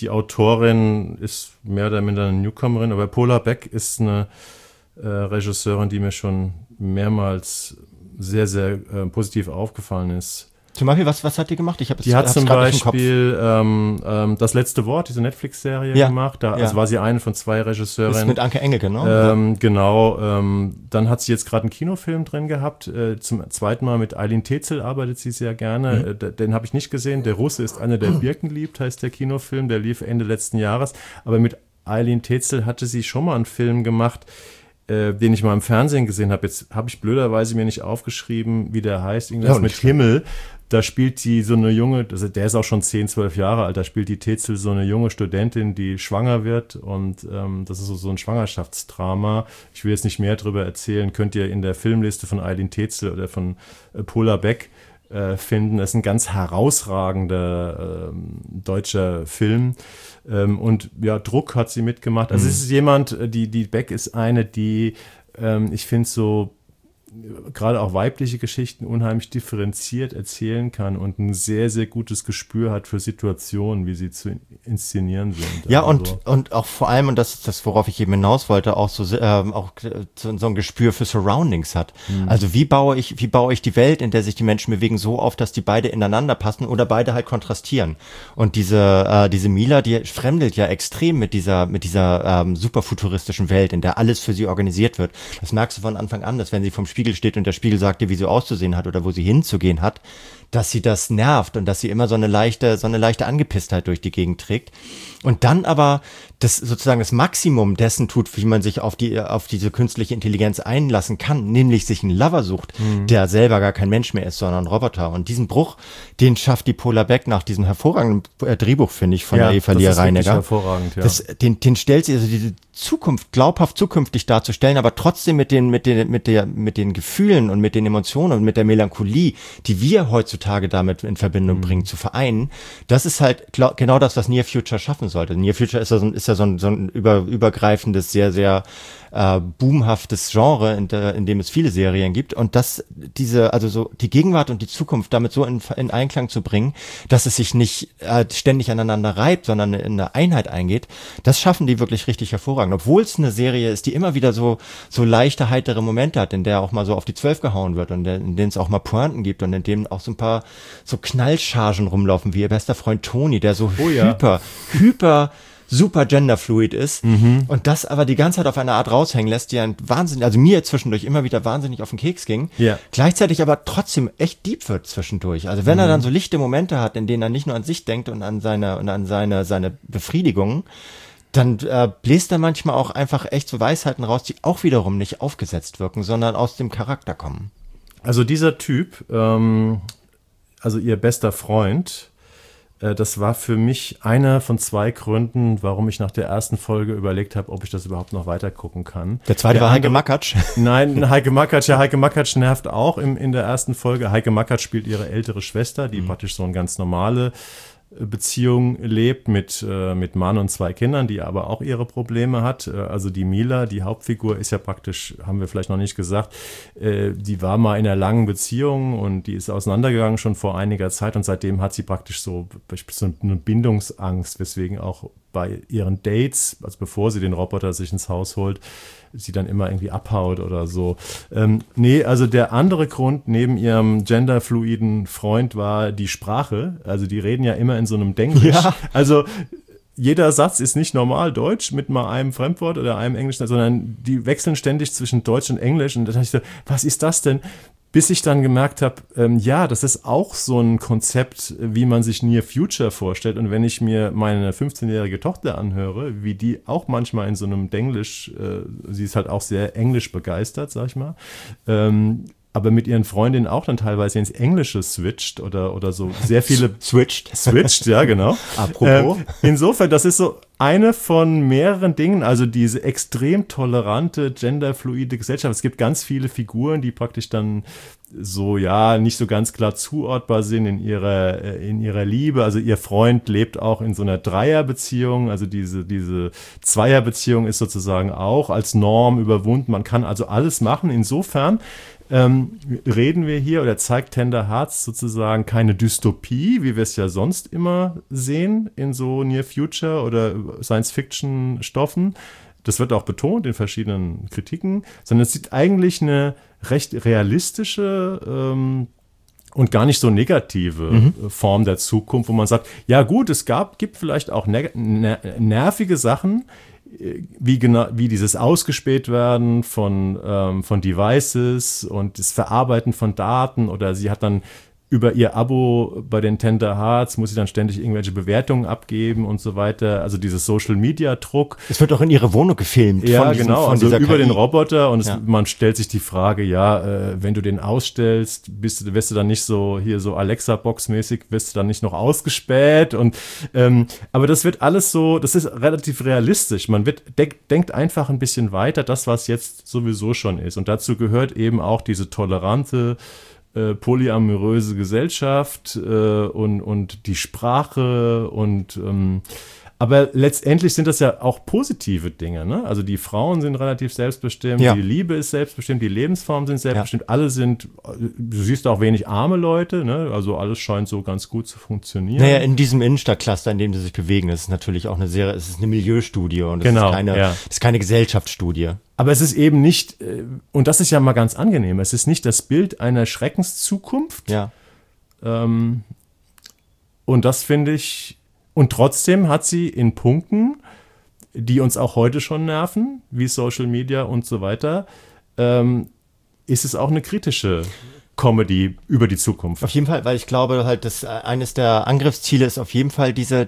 Autorin ist mehr oder minder eine Newcomerin, aber Paula Beck ist eine Regisseurin, die mir schon mehrmals sehr, sehr positiv aufgefallen ist. Zum Beispiel, was hat die gemacht? Die hat zum Beispiel Das letzte Wort, diese Netflix-Serie gemacht. Also war sie eine von 2 Regisseurinnen. Das ist mit Anke Engelke, ne? Genau. Dann hat sie jetzt gerade einen Kinofilm drin gehabt. Zum zweiten Mal mit Eileen Tetzel arbeitet sie sehr gerne. Den habe ich nicht gesehen. Der Russe ist einer, der Birken liebt, heißt der Kinofilm. Der lief Ende letzten Jahres. Aber mit Eileen Tetzel hatte sie schon mal einen Film gemacht, den ich mal im Fernsehen gesehen habe. Jetzt habe ich blöderweise mir nicht aufgeschrieben, wie der heißt. Irgendwas mit Himmel. Da spielt sie so eine junge, der ist auch schon 10, 12 Jahre alt, da spielt die Tetzel so eine junge Studentin, die schwanger wird, und das ist so ein Schwangerschaftsdrama. Ich will jetzt nicht mehr darüber erzählen, könnt ihr in der Filmliste von Eileen Tetzel oder von Paula Beck finden. Das ist ein ganz herausragender deutscher Film. Und ja, Druck hat sie mitgemacht. Also es ist jemand, die Beck ist eine, die ich finde so gerade auch weibliche Geschichten unheimlich differenziert erzählen kann und ein sehr, sehr gutes Gespür hat für Situationen, wie sie zu inszenieren sind. Ja, also. und auch vor allem, und das ist das, worauf ich eben hinaus wollte, auch so ein Gespür für Surroundings hat. Also wie baue ich die Welt, in der sich die Menschen bewegen, so auf, dass die beide ineinander passen oder beide halt kontrastieren. Und diese Mila, die fremdelt ja extrem mit dieser super futuristischen Welt, in der alles für sie organisiert wird. Das merkst du von Anfang an, dass wenn sie vom Spiegel steht und der Spiegel sagt dir, wie sie auszusehen hat oder wo sie hinzugehen hat, dass sie das nervt und dass sie immer so eine leichte Angepisstheit durch die Gegend trägt. Und dann aber das sozusagen das Maximum dessen tut, wie man sich auf diese künstliche Intelligenz einlassen kann, nämlich sich einen Lover sucht, der selber gar kein Mensch mehr ist, sondern ein Roboter. Und diesen Bruch, den schafft die Paula Beck nach diesem hervorragenden Drehbuch, finde ich, von der Eva Lia Reinegger. Hervorragend, ja. Den stellt sie, also diese Zukunft glaubhaft zukünftig darzustellen, aber trotzdem mit den Gefühlen und mit den Emotionen und mit der Melancholie, die wir heutzutage damit in Verbindung bringen, zu vereinen. Das ist halt genau das, was Near Future schaffen sollte. Near Future ist ja so ein übergreifendes, sehr, sehr boomhaftes Genre, in dem es viele Serien gibt, und also die Gegenwart und die Zukunft damit so in Einklang zu bringen, dass es sich nicht ständig aneinander reibt, sondern in eine Einheit eingeht, das schaffen die wirklich richtig hervorragend. Obwohl es eine Serie ist, die immer wieder so leichte, heitere Momente hat, in der auch mal so auf die 12 gehauen wird und in denen es auch mal Pointen gibt und in denen auch so ein paar so Knallchargen rumlaufen, wie ihr bester Freund Toni, der so hyper super genderfluid ist und das aber die ganze Zeit auf eine Art raushängen lässt, die also mir zwischendurch immer wieder wahnsinnig auf den Keks ging, gleichzeitig aber trotzdem echt deep wird zwischendurch. Also wenn er dann so lichte Momente hat, in denen er nicht nur an sich denkt und an seine Befriedigung, dann bläst er manchmal auch einfach echt so Weisheiten raus, die auch wiederum nicht aufgesetzt wirken, sondern aus dem Charakter kommen. Also dieser Typ, also ihr bester Freund, das war für mich einer von 2 Gründen, warum ich nach der ersten Folge überlegt habe, ob ich das überhaupt noch weiter gucken kann. Der zweite war Heike Makatsch. Nein, Heike Makatsch. Ja, Heike Makatsch nervt auch in der ersten Folge. Heike Makatsch spielt ihre ältere Schwester, die praktisch so eine ganz normale Beziehung lebt mit Mann und 2 Kindern, die aber auch ihre Probleme hat. Also die Mila, die Hauptfigur, ist ja praktisch, haben wir vielleicht noch nicht gesagt, die war mal in einer langen Beziehung und die ist auseinandergegangen schon vor einiger Zeit, und seitdem hat sie praktisch so eine Bindungsangst, weswegen auch bei ihren Dates, also bevor sie den Roboter sich ins Haus holt, sie dann immer irgendwie abhaut oder so. Also der andere Grund neben ihrem genderfluiden Freund war die Sprache. Also die reden ja immer in so einem Denglisch. Ja. Also jeder Satz ist nicht normal Deutsch mit mal einem Fremdwort oder einem Englischen, sondern die wechseln ständig zwischen Deutsch und Englisch. Und da dachte ich so, was ist das denn? bis ich dann gemerkt habe, ja, das ist auch so ein Konzept, wie man sich Near Future vorstellt. Und wenn ich mir meine 15-jährige Tochter anhöre, wie die auch manchmal in so einem Denglisch, sie ist halt auch sehr englisch begeistert, sag ich mal, aber mit ihren Freundinnen auch dann teilweise ins Englische switcht oder so sehr viele... Switcht, ja, genau. Apropos. Insofern, das ist so eine von mehreren Dingen, also diese extrem tolerante, genderfluide Gesellschaft. Es gibt ganz viele Figuren, die praktisch dann so, ja, nicht so ganz klar zuordbar sind in ihrer Liebe. Also ihr Freund lebt auch in so einer Dreierbeziehung, also diese Zweierbeziehung ist sozusagen auch als Norm überwunden. Man kann also alles machen. Insofern reden wir hier oder zeigt Tender Hearts sozusagen keine Dystopie, wie wir es ja sonst immer sehen in so Near Future oder Science-Fiction-Stoffen. Das wird auch betont in verschiedenen Kritiken, sondern es sieht eigentlich eine recht realistische und gar nicht so negative Form der Zukunft, wo man sagt, ja gut, gibt vielleicht auch nervige Sachen, wie dieses Ausgespäht werden von Devices und das Verarbeiten von Daten, oder sie hat dann über ihr Abo bei den Tender Hearts, muss sie dann ständig irgendwelche Bewertungen abgeben und so weiter. Also dieses Social-Media-Druck. Es wird auch in ihre Wohnung gefilmt. Ja, genau, also über den Roboter. Und man stellt sich die Frage, ja, wenn du den ausstellst, wirst du dann nicht so hier so Alexa-Box-mäßig, wirst du dann nicht noch ausgespäht. Aber das wird alles so, das ist relativ realistisch. Man denkt einfach ein bisschen weiter, das, was jetzt sowieso schon ist. Und dazu gehört eben auch diese tolerante, polyamoröse Gesellschaft und die Sprache aber letztendlich sind das ja auch positive Dinge, ne? Also die Frauen sind relativ selbstbestimmt, die Liebe ist selbstbestimmt, die Lebensformen sind selbstbestimmt, alle sind, du siehst auch wenig arme Leute, ne? Also alles scheint so ganz gut zu funktionieren. Naja, in diesem Innenstadtcluster, in dem sie sich bewegen, das ist natürlich auch es ist eine Milieustudie und es ist keine Gesellschaftsstudie. Aber es ist eben nicht, und das ist ja mal ganz angenehm, es ist nicht das Bild einer Schreckenszukunft. Ja. Und das finde ich, und trotzdem hat sie in Punkten, die uns auch heute schon nerven, wie Social Media und so weiter, ist es auch eine kritische Comedy über die Zukunft. Auf jeden Fall, weil ich glaube halt, dass eines der Angriffsziele ist auf jeden Fall dieser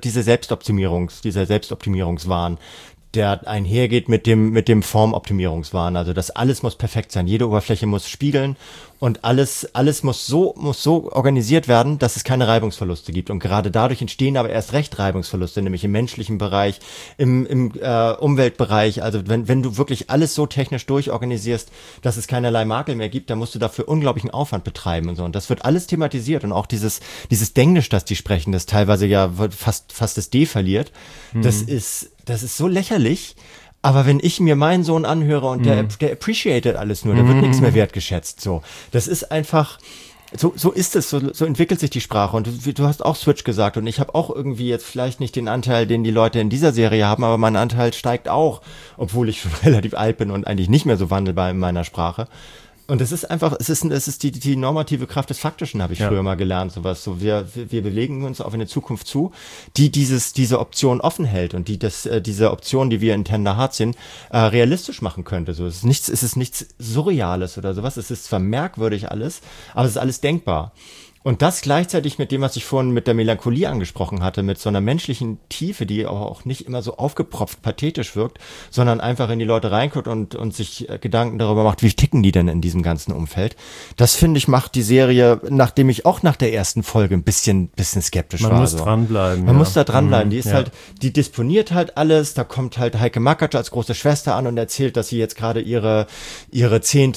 Selbstoptimierungswahn, der einhergeht mit dem Formoptimierungswahn. Also das alles muss perfekt sein, jede Oberfläche muss spiegeln und alles muss so organisiert werden, dass es keine Reibungsverluste gibt. Und gerade dadurch entstehen aber erst recht Reibungsverluste, nämlich im menschlichen Bereich, im Umweltbereich. Also wenn du wirklich alles so technisch durchorganisierst, dass es keinerlei Makel mehr gibt, dann musst du dafür unglaublichen Aufwand betreiben und so. Und das wird alles thematisiert und auch dieses Denglisch, das die sprechen, das teilweise ja fast das D verliert. Das ist so lächerlich, aber wenn ich mir meinen Sohn anhöre und der appreciated alles nur, da wird nichts mehr wertgeschätzt, so. Das ist einfach, so ist es, so entwickelt sich die Sprache und du hast auch Switch gesagt und ich habe auch irgendwie jetzt vielleicht nicht den Anteil, den die Leute in dieser Serie haben, aber mein Anteil steigt auch, obwohl ich schon relativ alt bin und eigentlich nicht mehr so wandelbar in meiner Sprache. Und es ist einfach, es ist die normative Kraft des Faktischen, habe ich früher mal gelernt, sowas. So, wir bewegen uns auf eine Zukunft zu, die diese Option offen hält und diese Option, die wir in Tender Hearts sehen, realistisch machen könnte. So, es ist nichts Surreales oder sowas. Es ist zwar merkwürdig alles, aber es ist alles denkbar. Und das gleichzeitig mit dem, was ich vorhin mit der Melancholie angesprochen hatte, mit so einer menschlichen Tiefe, die auch nicht immer so aufgepropft, pathetisch wirkt, sondern einfach in die Leute reinguckt und sich Gedanken darüber macht, wie ticken die denn in diesem ganzen Umfeld. Das, finde ich, macht die Serie, nachdem ich auch nach der ersten Folge ein bisschen skeptisch war. Man muss dranbleiben. Man muss da dranbleiben. Die ist halt, die disponiert halt alles. Da kommt halt Heike Makatsch als große Schwester an und erzählt, dass sie jetzt gerade ihre 10.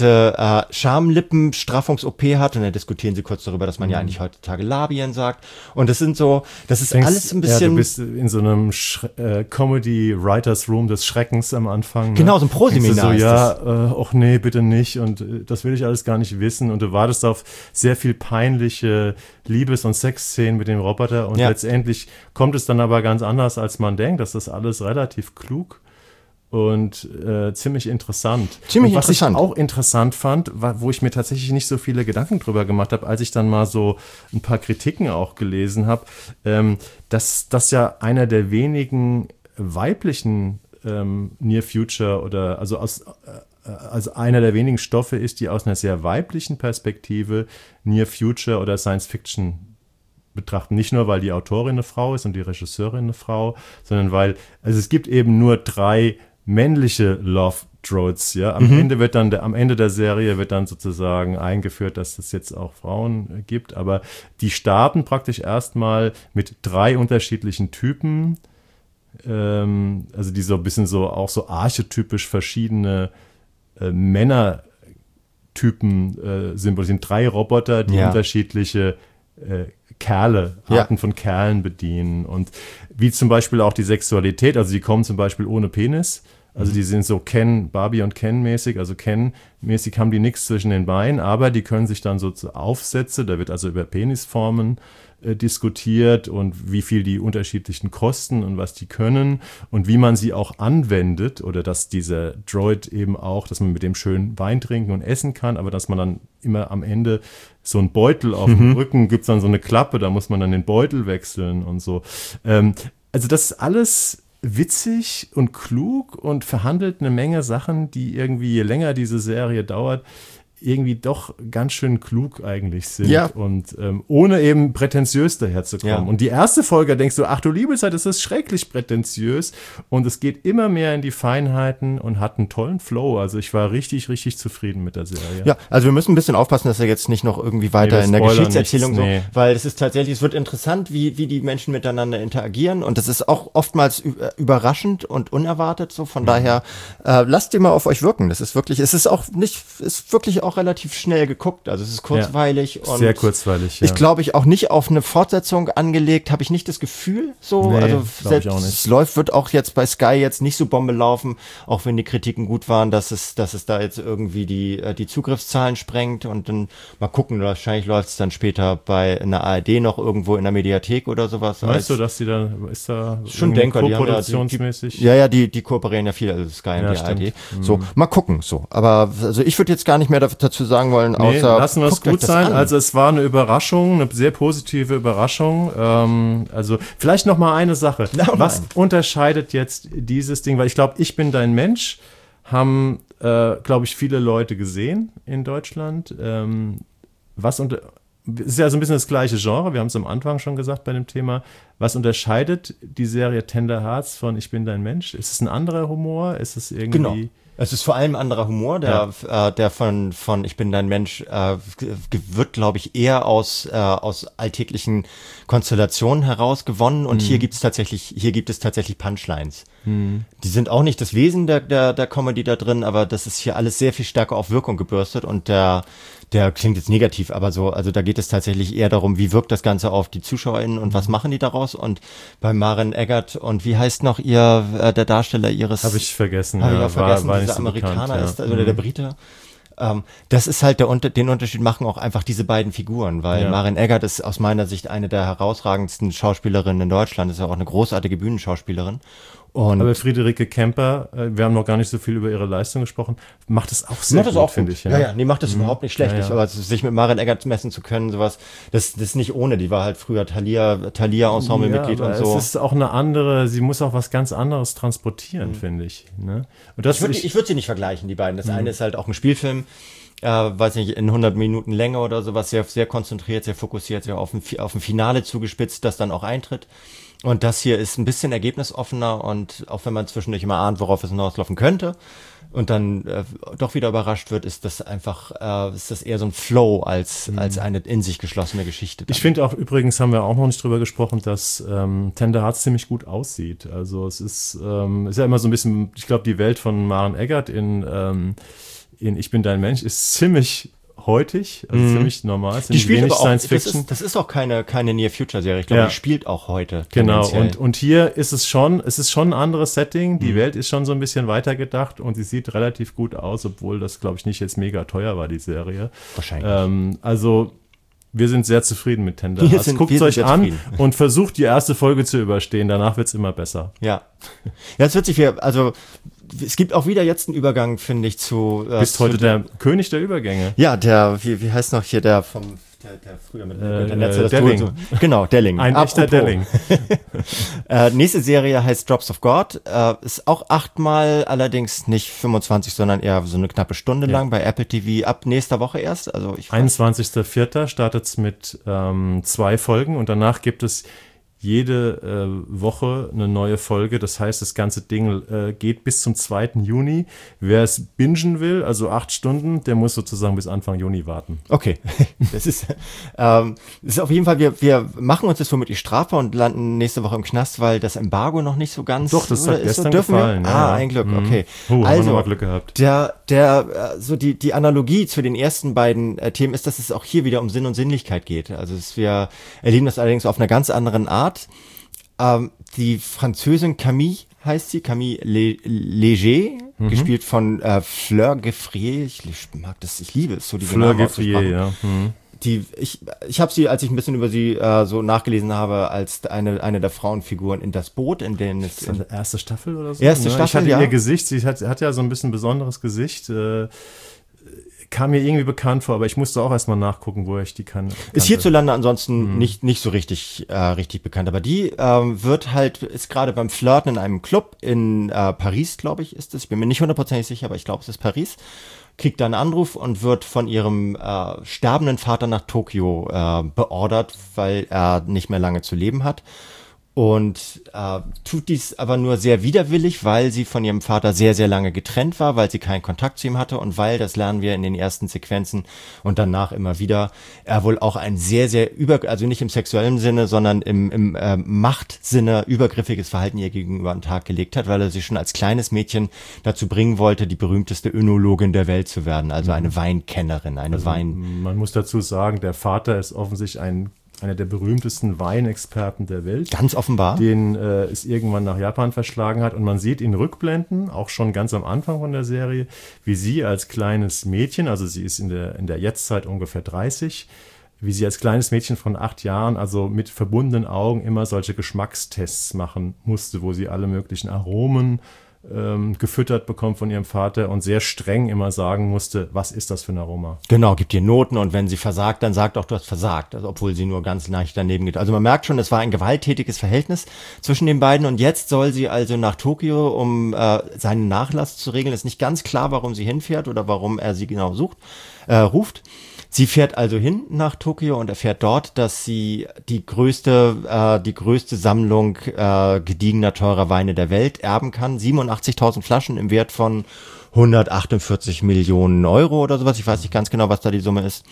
Schamlippenstraffungs-OP hat und dann diskutieren sie kurz darüber, dass man ja eigentlich heutzutage Labien sagt. Und das ist alles ein bisschen... Ja, du bist in so einem Comedy-Writers-Room des Schreckens am Anfang. Genau, so ein Proseminar ist das. Och nee, bitte nicht. Und das will ich alles gar nicht wissen. Und du wartest auf sehr viel peinliche Liebes- und Sexszenen mit dem Roboter. Und letztendlich kommt es dann aber ganz anders, als man denkt. Das ist alles relativ klug und ziemlich interessant. Was ich auch interessant fand, wo ich mir tatsächlich nicht so viele Gedanken drüber gemacht habe, als ich dann mal so ein paar Kritiken auch gelesen habe, dass das ja einer der wenigen weiblichen Near Future oder also also einer der wenigen Stoffe ist, die aus einer sehr weiblichen Perspektive Near Future oder Science Fiction betrachten. Nicht nur, weil die Autorin eine Frau ist und die Regisseurin eine Frau, sondern weil, also es gibt eben nur 3 männliche Love Droids, ja. Am Ende der Serie wird dann sozusagen eingeführt, dass es jetzt auch Frauen gibt, aber die starten praktisch erstmal mit 3 unterschiedlichen Typen, also die so ein bisschen so auch so archetypisch verschiedene Männertypen symbolisieren. 3 Roboter, die unterschiedliche Arten von Kerlen bedienen. Und wie zum Beispiel auch die Sexualität, also die kommen zum Beispiel ohne Penis. Also die sind so Barbie und Ken-mäßig, also Ken-mäßig haben die nichts zwischen den Beinen, aber die können sich dann so zu Aufsätze, da wird also über Penisformen diskutiert und wie viel die unterschiedlichen kosten und was die können und wie man sie auch anwendet oder dass dieser Droid eben auch, dass man mit dem schön Wein trinken und essen kann, aber dass man dann immer am Ende so einen Beutel auf dem Rücken, gibt es dann so eine Klappe, da muss man dann den Beutel wechseln und so. Also das ist alles witzig und klug und verhandelt eine Menge Sachen, die irgendwie, je länger diese Serie dauert, irgendwie doch ganz schön klug eigentlich sind und ohne eben prätentiös daherzukommen. Ja. Und die erste Folge denkst du, ach du liebe Zeit, das ist schrecklich prätentiös und es geht immer mehr in die Feinheiten und hat einen tollen Flow. Also ich war richtig, richtig zufrieden mit der Serie. Ja, also wir müssen ein bisschen aufpassen, dass er jetzt nicht noch irgendwie weiter in der Geschichtserzählung weil es ist tatsächlich, es wird interessant, wie die Menschen miteinander interagieren und das ist auch oftmals überraschend und unerwartet so. Von daher lasst ihr mal auf euch wirken. Das ist wirklich, ist wirklich auch relativ schnell geguckt, also es ist kurzweilig und sehr kurzweilig, ich glaube auch nicht auf eine Fortsetzung angelegt, habe ich nicht das Gefühl, so, also selbst es wird auch jetzt bei Sky jetzt nicht so Bombe laufen, auch wenn die Kritiken gut waren, dass es da jetzt irgendwie die Zugriffszahlen sprengt und dann mal gucken, wahrscheinlich läuft es dann später bei einer ARD noch irgendwo in der Mediathek oder sowas. Weißt du, dass die dann, ist da schon denkbar, koproduktionsmäßig? Die kooperieren ja viel, also Sky und die ARD. So, mal gucken, so, aber also ich würde jetzt gar nicht mehr dazu sagen wollen, außer lassen wir es gut sein. Also es war eine Überraschung, eine sehr positive Überraschung. Also vielleicht noch mal eine Sache. Was unterscheidet jetzt dieses Ding? Weil ich glaube, Ich bin dein Mensch haben, glaube ich, viele Leute gesehen in Deutschland. Es ist ja so ein bisschen das gleiche Genre, wir haben es am Anfang schon gesagt bei dem Thema. Was unterscheidet die Serie Tender Hearts von Ich bin dein Mensch? Ist es ein anderer Humor? Ist es irgendwie... Genau. Es ist vor allem anderer Humor, der von Ich bin dein Mensch wird, glaube ich, eher aus alltäglichen Konstellationen heraus gewonnen und hier gibt es tatsächlich Punchlines. Die sind auch nicht das Wesen der Comedy da drin, aber das ist hier alles sehr viel stärker auf Wirkung gebürstet und der klingt jetzt negativ, aber so, also da geht es tatsächlich eher darum, wie wirkt das Ganze auf die ZuschauerInnen und was machen die daraus und bei Maren Eggert und wie heißt noch der Darsteller ihres... Habe ich vergessen. Habe ich auch vergessen, war dieser Amerikaner bekannt, ist, oder der Brite. Das ist halt den Unterschied machen auch einfach diese beiden Figuren, weil Maren Eggert ist aus meiner Sicht eine der herausragendsten Schauspielerinnen in Deutschland, ist ja auch eine großartige Bühnenschauspielerin. Aber Friederike Kemper, wir haben noch gar nicht so viel über ihre Leistung gesprochen, macht es auch sehr gut, finde ich. Die macht das überhaupt nicht schlecht. Aber sich mit Maren Eggert messen zu können, sowas, das ist nicht ohne. Die war halt früher Thalia-Ensemble-Mitglied und so. Es ist auch eine andere, sie muss auch was ganz anderes transportieren, finde ich. Ne? Und ich würde sie nicht vergleichen, die beiden. Das eine ist halt auch ein Spielfilm, weiß nicht, in 100 Minuten Länge oder sowas, sehr, sehr konzentriert, sehr fokussiert, sehr auf ein Finale zugespitzt, das dann auch eintritt. Und das hier ist ein bisschen ergebnisoffener und auch wenn man zwischendurch immer ahnt, worauf es hinauslaufen könnte und dann doch wieder überrascht wird, ist das einfach, ist das eher so ein Flow als eine in sich geschlossene Geschichte. Ich finde auch, übrigens haben wir auch noch nicht drüber gesprochen, dass Tender Hearts ziemlich gut aussieht. Also es ist ja immer so ein bisschen, ich glaube, die Welt von Maren Eggert in Ich bin dein Mensch ist ziemlich heutig, also ziemlich normal. Die spielt aber auch, Science Fiction. Das ist auch keine Near-Future-Serie. Ich glaube, die spielt auch heute. Genau, und hier ist es schon ein anderes Setting. Die Welt ist schon so ein bisschen weitergedacht und sie sieht relativ gut aus, obwohl das, glaube ich, nicht jetzt mega teuer war, die Serie. Wahrscheinlich. Also wir sind sehr zufrieden mit Tender Hearts. Guckt es euch an und versucht, die erste Folge zu überstehen. Danach wird es immer besser. Ja, es wird sich es gibt auch wieder jetzt einen Übergang, finde ich, zu... Bist heute der König der Übergänge. Ja, wie heißt noch hier der Der früher mit Netzer, Delling. So. Genau, Delling. Ein echter Delling. Nächste Serie heißt Drops of God. Ist auch 8-mal, allerdings nicht 25, sondern eher so eine knappe Stunde lang bei Apple TV ab nächster Woche erst. Also 21.04. startet es mit 2 Folgen und danach gibt es jede Woche eine neue Folge. Das heißt, das ganze Ding geht bis zum 2. Juni. Wer es bingen will, also 8 Stunden, der muss sozusagen bis Anfang Juni warten. Okay, das ist auf jeden Fall, wir machen uns das womöglich strafbar und landen nächste Woche im Knast, weil das Embargo noch nicht so ganz... Doch, das hat gestern dürfen gefallen. Ja. Ein Glück, okay. Haben wir Also, nochmal Glück gehabt. so die Analogie zu den ersten beiden Themen ist, dass es auch hier wieder um Sinn und Sinnlichkeit geht. Also wir erleben das allerdings auf einer ganz anderen Art. Die Französin Camille heißt sie, Camille Léger, gespielt von Fleur Geffrier. Ich mag das, ich liebe es, so diese Fleur Namen Geffrier, auszusprechen. Ich habe sie, als ich ein bisschen über sie so nachgelesen habe, als eine der Frauenfiguren in Das Boot, in denen es... Das erste Staffel oder so? Erste Staffel, ich hatte ja. ihr Gesicht, sie hat ja so ein bisschen besonderes Gesicht, kam mir irgendwie bekannt vor, aber ich musste auch erstmal nachgucken, wo ich die kann. Ist hierzulande ansonsten nicht so richtig bekannt, aber die ist gerade beim Flirten in einem Club in Paris, glaube ich, ist es. Ich bin mir nicht hundertprozentig sicher, aber ich glaube, es ist Paris. Kriegt da einen Anruf und wird von ihrem sterbenden Vater nach Tokio beordert, weil er nicht mehr lange zu leben hat. Und tut dies aber nur sehr widerwillig, weil sie von ihrem Vater sehr, sehr lange getrennt war, weil sie keinen Kontakt zu ihm hatte und weil, das lernen wir in den ersten Sequenzen und danach immer wieder, er wohl auch ein sehr, sehr also nicht im sexuellen Sinne, sondern im Machtsinne übergriffiges Verhalten ihr gegenüber an den Tag gelegt hat, weil er sie schon als kleines Mädchen dazu bringen wollte, die berühmteste Önologin der Welt zu werden, also eine Weinkennerin, Man muss dazu sagen, der Vater ist offensichtlich einer der berühmtesten Weinexperten der Welt. Ganz offenbar. Den es irgendwann nach Japan verschlagen hat. Und man sieht in Rückblenden, auch schon ganz am Anfang von der Serie, wie sie als kleines Mädchen, also sie ist in der Jetztzeit ungefähr 30, wie sie als kleines Mädchen von 8 Jahren, also mit verbundenen Augen, immer solche Geschmackstests machen musste, wo sie alle möglichen Aromen gefüttert bekommt von ihrem Vater und sehr streng immer sagen musste, was ist das für ein Aroma? Genau, gibt ihr Noten und wenn sie versagt, dann sagt auch, du hast versagt, also obwohl sie nur ganz leicht daneben geht. Also man merkt schon, es war ein gewalttätiges Verhältnis zwischen den beiden und jetzt soll sie also nach Tokio, um seinen Nachlass zu regeln. Ist nicht ganz klar, warum sie hinfährt oder warum er sie genau ruft. Sie fährt also hin nach Tokio und erfährt dort, dass sie die größte Sammlung gediegener, teurer Weine der Welt erben kann. 87.000 Flaschen im Wert von 148 Millionen Euro oder sowas. Ich weiß nicht ganz genau, was da die Summe ist.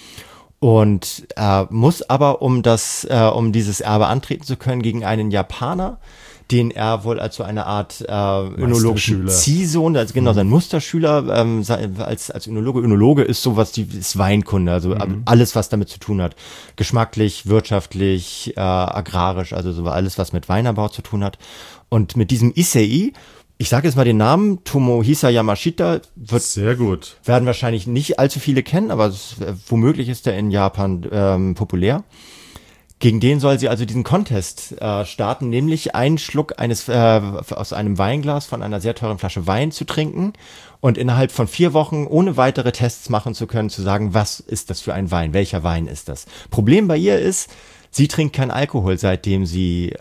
Und muss aber, um dieses Erbe antreten zu können, gegen einen Japaner, den er wohl als so eine Art önologischen Ziehsohn, also genau sein Musterschüler, als Önologe. Önologe ist sowas, ist Weinkunde, also alles, was damit zu tun hat. Geschmacklich, wirtschaftlich, agrarisch, also so alles, was mit Weinanbau zu tun hat. Und mit diesem Issei, ich sage jetzt mal den Namen, Tomohisa Yamashita, sehr gut. Werden wahrscheinlich nicht allzu viele kennen, aber womöglich ist er in Japan populär. Gegen den soll sie also diesen Contest starten, nämlich einen Schluck aus einem Weinglas von einer sehr teuren Flasche Wein zu trinken und innerhalb von 4 Wochen ohne weitere Tests machen zu können, zu sagen, was ist das für ein Wein, welcher Wein ist das. Problem bei ihr ist, sie trinkt keinen Alkohol, seitdem sie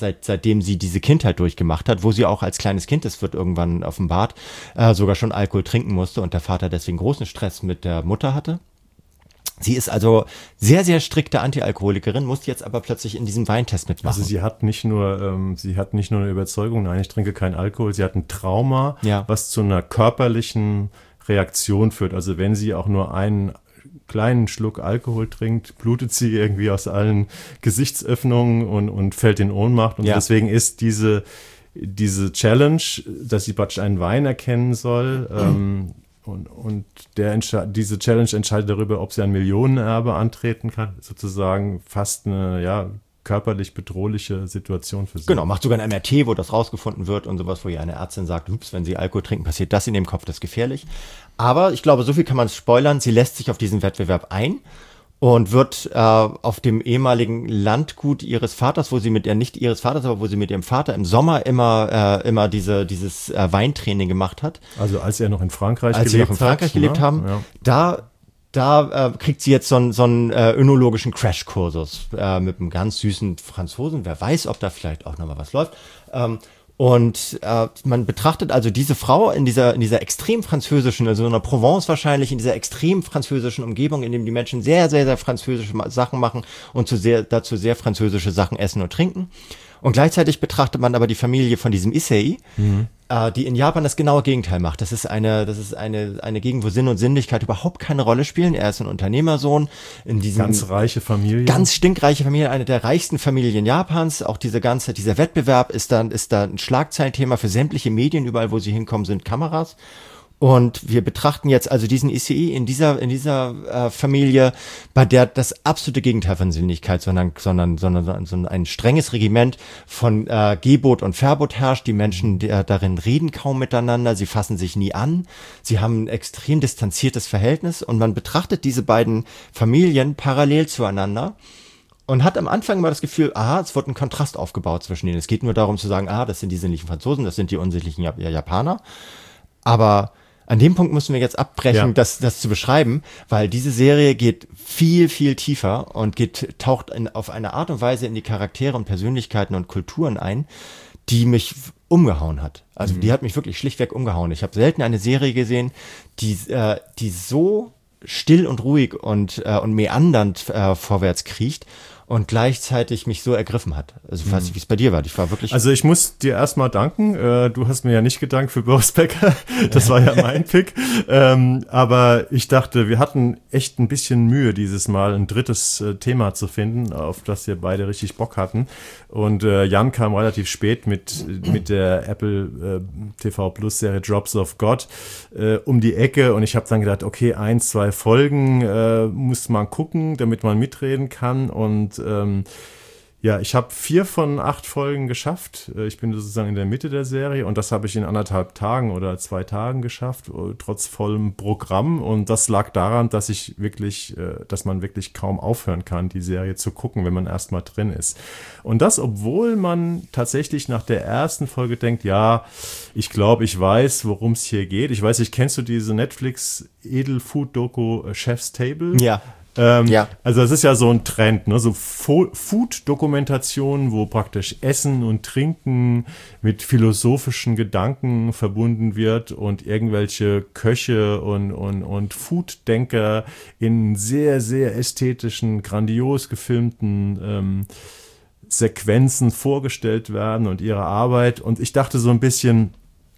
diese Kindheit durchgemacht hat, wo sie auch als kleines Kind, das wird irgendwann offenbart, sogar schon Alkohol trinken musste und der Vater deswegen großen Stress mit der Mutter hatte. Sie ist also sehr, sehr strikte Antialkoholikerin, muss jetzt aber plötzlich in diesem Weintest mitmachen. Also sie hat nicht nur eine Überzeugung, nein, ich trinke keinen Alkohol, sie hat ein Trauma, was zu einer körperlichen Reaktion führt. Also wenn sie auch nur einen kleinen Schluck Alkohol trinkt, blutet sie irgendwie aus allen Gesichtsöffnungen und fällt in Ohnmacht. Und deswegen ist diese Challenge, dass sie praktisch einen Wein erkennen soll, und diese Challenge entscheidet darüber, ob sie ein Millionenerbe antreten kann. Sozusagen fast eine körperlich bedrohliche Situation für sie. Genau, macht sogar ein MRT, wo das rausgefunden wird und sowas, wo ihr eine Ärztin sagt, ups, wenn sie Alkohol trinken, passiert das in dem Kopf, das ist gefährlich. Aber ich glaube, so viel kann man spoilern, sie lässt sich auf diesen Wettbewerb ein und wird auf dem ehemaligen Landgut ihres Vaters, wo sie mit ihrem Vater im Sommer immer dieses Weintraining gemacht hat. Also als er noch in Frankreich gelebt haben, da da kriegt sie jetzt so einen önologischen Crashkursus mit einem ganz süßen Franzosen. Wer weiß, ob da vielleicht auch nochmal was läuft. Und man betrachtet also diese Frau in dieser extrem französischen, also in der Provence wahrscheinlich, in dieser extrem französischen Umgebung, in dem die Menschen sehr, sehr, sehr französische Sachen machen und dazu sehr französische Sachen essen und trinken. Und gleichzeitig betrachtet man aber die Familie von diesem Issei, die in Japan das genaue Gegenteil macht. Das ist eine Gegend, wo Sinn und Sinnlichkeit überhaupt keine Rolle spielen. Er ist ein Unternehmersohn in diesem ganz reiche Familie. Ganz stinkreiche Familie, eine der reichsten Familien Japans. Auch dieser Wettbewerb ist da ein Schlagzeilenthema für sämtliche Medien. Überall, wo sie hinkommen, sind Kameras. Und wir betrachten jetzt also diesen Issei in dieser Familie, bei der das absolute Gegenteil von Sinnlichkeit, sondern ein strenges Regiment von Gebot und Verbot herrscht. Die Menschen darin reden kaum miteinander, sie fassen sich nie an, sie haben ein extrem distanziertes Verhältnis und man betrachtet diese beiden Familien parallel zueinander. Und hat am Anfang immer das Gefühl, es wird ein Kontrast aufgebaut zwischen ihnen. Es geht nur darum zu sagen, das sind die sinnlichen Franzosen, das sind die unsinnlichen Japaner. Aber an dem Punkt müssen wir jetzt abbrechen, das zu beschreiben, weil diese Serie geht viel, viel tiefer und taucht auf eine Art und Weise in die Charaktere und Persönlichkeiten und Kulturen ein, die mich umgehauen hat. Also die hat mich wirklich schlichtweg umgehauen. Ich habe selten eine Serie gesehen, die so still und ruhig und meandernd vorwärts kriecht und gleichzeitig mich so ergriffen hat. Also ich weiß nicht, wie es bei dir war. Ich war wirklich... Also ich muss dir erstmal danken. Du hast mir ja nicht gedankt für Boris Becker. Das war ja mein Pick. Aber ich dachte, wir hatten echt ein bisschen Mühe dieses Mal, ein drittes Thema zu finden, auf das wir beide richtig Bock hatten. Und Jan kam relativ spät mit der Apple TV Plus Serie Drops of God um die Ecke. Und ich habe dann gedacht, okay, 1, 2 Folgen muss man gucken, damit man mitreden kann. Und ich habe 4 von 8 Folgen geschafft. Ich bin sozusagen in der Mitte der Serie und das habe ich in 1,5 Tagen oder 2 Tagen geschafft, trotz vollem Programm. Und das lag daran, dass man wirklich kaum aufhören kann, die Serie zu gucken, wenn man erstmal drin ist. Und das, obwohl man tatsächlich nach der ersten Folge denkt, ich glaube, ich weiß, worum es hier geht. Ich weiß nicht, kennst du diese Netflix Edelfood-Doku Chef's Table? Ja. Also es ist ja so ein Trend, ne? So Food-Dokumentationen, wo praktisch Essen und Trinken mit philosophischen Gedanken verbunden wird und irgendwelche Köche und Food-Denker in sehr, sehr ästhetischen, grandios gefilmten Sequenzen vorgestellt werden und ihre Arbeit. Und ich dachte so ein bisschen...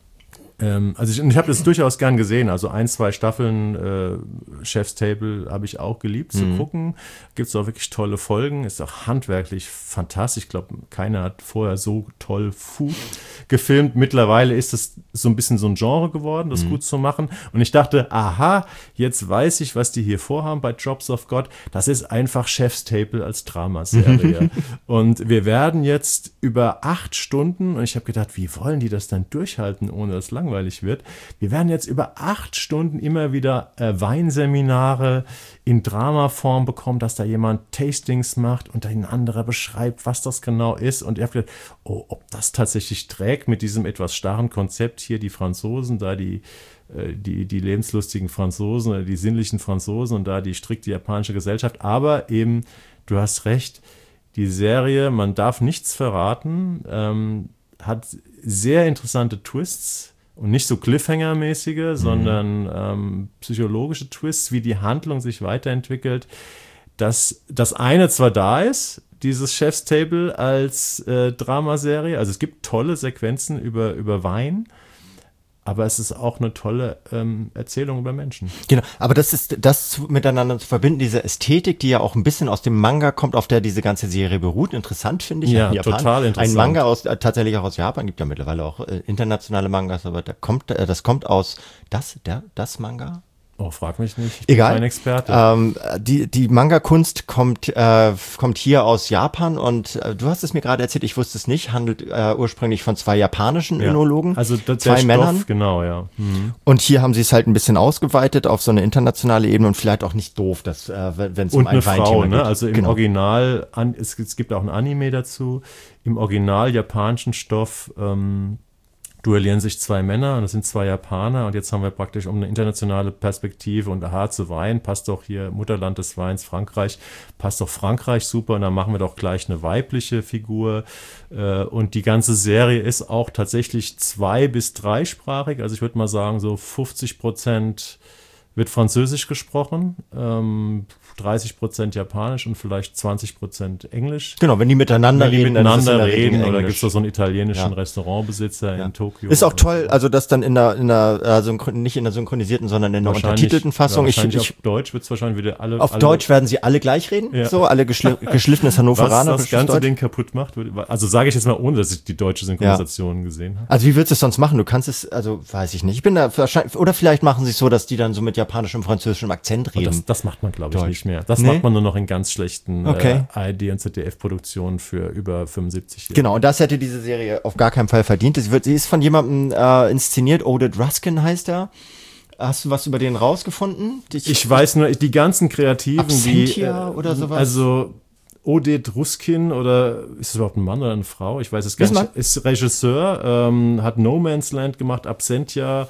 ich habe das durchaus gern gesehen, also 1, 2 Staffeln Chef's Table habe ich auch geliebt zu gucken. Gibt es auch wirklich tolle Folgen, ist auch handwerklich fantastisch. Ich glaube, keiner hat vorher so toll Food gefilmt. Mittlerweile ist es so ein bisschen so ein Genre geworden, das gut zu machen. Und ich dachte, jetzt weiß ich, was die hier vorhaben bei Drops of God. Das ist einfach Chef's Table als Dramaserie. Und wir werden jetzt über 8 Stunden, und ich habe gedacht, wie wollen die das dann durchhalten, ohne dass langweilig wird. Wir werden jetzt über 8 Stunden immer wieder Weinseminare in Dramaform bekommen, dass da jemand Tastings macht und ein anderer beschreibt, was das genau ist. Und ich habe gedacht, ob das tatsächlich trägt mit diesem etwas starren Konzept hier, die Franzosen, da die lebenslustigen Franzosen oder die sinnlichen Franzosen und da die strikte japanische Gesellschaft. Aber eben, du hast recht, die Serie, man darf nichts verraten, hat sehr interessante Twists. Und nicht so Cliffhanger-mäßige, sondern psychologische Twists, wie die Handlung sich weiterentwickelt. Dass das eine zwar da ist, dieses Chef's Table als Dramaserie, also es gibt tolle Sequenzen über Wein, aber es ist auch eine tolle Erzählung über Menschen. Genau, aber das miteinander zu verbinden, diese Ästhetik, die ja auch ein bisschen aus dem Manga kommt, auf der diese ganze Serie beruht, interessant finde ich. Ja, total interessant. Ein Manga tatsächlich auch aus Japan, gibt ja mittlerweile auch internationale Mangas, aber das kommt aus das Manga? Oh, frag mich nicht. Ich bin Egal. kein Experte. Die Manga-Kunst kommt hier aus Japan und du hast es mir gerade erzählt, ich wusste es nicht, handelt ursprünglich von 2 japanischen Önologen, also 2 Männern. Genau, ja. Und hier haben sie es halt ein bisschen ausgeweitet auf so eine internationale Ebene und vielleicht auch nicht doof, dass wenn es um ein Frau, Weinthema ne? geht. Also im Original, es gibt auch ein Anime dazu, im Original japanischen Stoff duellieren sich zwei Männer und das sind zwei Japaner und jetzt haben wir praktisch um eine internationale Perspektive und aha, zu Wein passt doch hier Mutterland des Weins, Frankreich, passt doch Frankreich super und dann machen wir doch gleich eine weibliche Figur und die ganze Serie ist auch tatsächlich 2- bis 3-sprachig, also ich würde mal sagen so 50% wird Französisch gesprochen, 30% Japanisch und vielleicht 20% Englisch. Genau, wenn die miteinander reden, dann ist es in der reden Regel oder Englisch. gibt es da so einen italienischen Restaurantbesitzer in Tokio. Ist auch toll, also das dann nicht in der synchronisierten, sondern in der untertitelten Fassung. Auf Deutsch wird es wahrscheinlich wieder alle... Deutsch werden sie alle gleich reden, so alle geschliffenes Hannoveraner. Was das ganze Ding kaputt macht, also sage ich jetzt mal, ohne dass ich die deutsche Synchronisation gesehen habe. Also wie würdest du es sonst machen? Du kannst es, also weiß ich nicht. Ich bin da wahrscheinlich, oder vielleicht machen sie es so, dass die dann so mit japanischem, französischem Akzent reden. Das macht man, glaube ich, nicht mehr. Das macht man nur noch in ganz schlechten ARD- und ZDF-Produktionen für über 75 Jahre. Genau, und das hätte diese Serie auf gar keinen Fall verdient. Sie ist von jemandem inszeniert, Oded Ruskin heißt er. Hast du was über den rausgefunden? Ich weiß nur, die ganzen Kreativen, Absentia oder sowas? Also Oded Ruskin oder ist es überhaupt ein Mann oder eine Frau? Ich weiß es gar nicht. Ist Regisseur, hat No Man's Land gemacht, Absentia.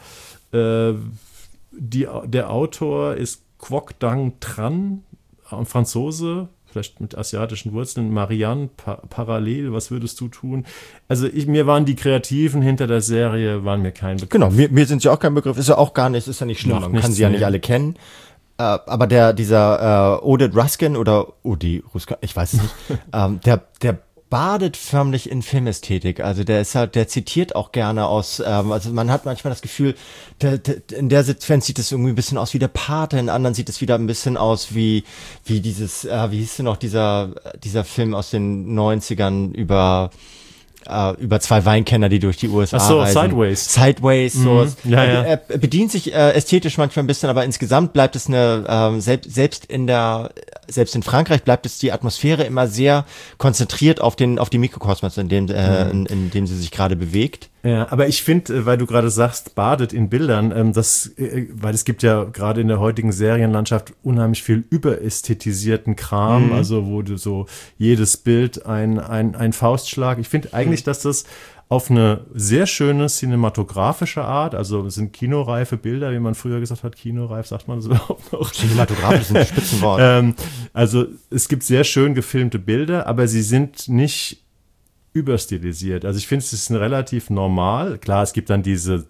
Der Autor ist Quoc Dang Tran, ein Franzose, vielleicht mit asiatischen Wurzeln. Marianne Parallel, was würdest du tun? Also mir waren die Kreativen hinter der Serie, waren mir kein Begriff. Genau, mir sind sie auch kein Begriff. Ist ja auch gar nicht, ist ja nicht schlimm. Man kann sie ja nicht alle kennen. Aber dieser Oded Ruskin oder Odi Ruskin, ich weiß es nicht, der badet förmlich in Filmästhetik. Also der zitiert auch gerne aus, also man hat manchmal das Gefühl, in der Sequenz sieht es irgendwie ein bisschen aus wie der Pate, in anderen sieht es wieder ein bisschen aus wie dieses, wie hieß denn noch, dieser Film aus den 90ern über zwei Weinkenner, die durch die USA reisen. Sideways, so. Er bedient sich ästhetisch manchmal ein bisschen, aber insgesamt bleibt es selbst in Frankreich bleibt es die Atmosphäre immer sehr konzentriert auf die Mikrokosmos, in dem sie sich gerade bewegt. Ja, aber ich finde, weil du gerade sagst, badet in Bildern, weil es gibt ja gerade in der heutigen Serienlandschaft unheimlich viel überästhetisierten Kram, also wo du so jedes Bild ein Faustschlag. Ich finde eigentlich, dass das auf eine sehr schöne cinematografische Art, also es sind kinoreife Bilder, wie man früher gesagt hat, kinoreif, sagt man das überhaupt noch? Cinematografisch sind Spitzenwort. Also es gibt sehr schön gefilmte Bilder, aber sie sind nicht überstilisiert. Also ich finde, es ist relativ normal. Klar, es gibt dann diese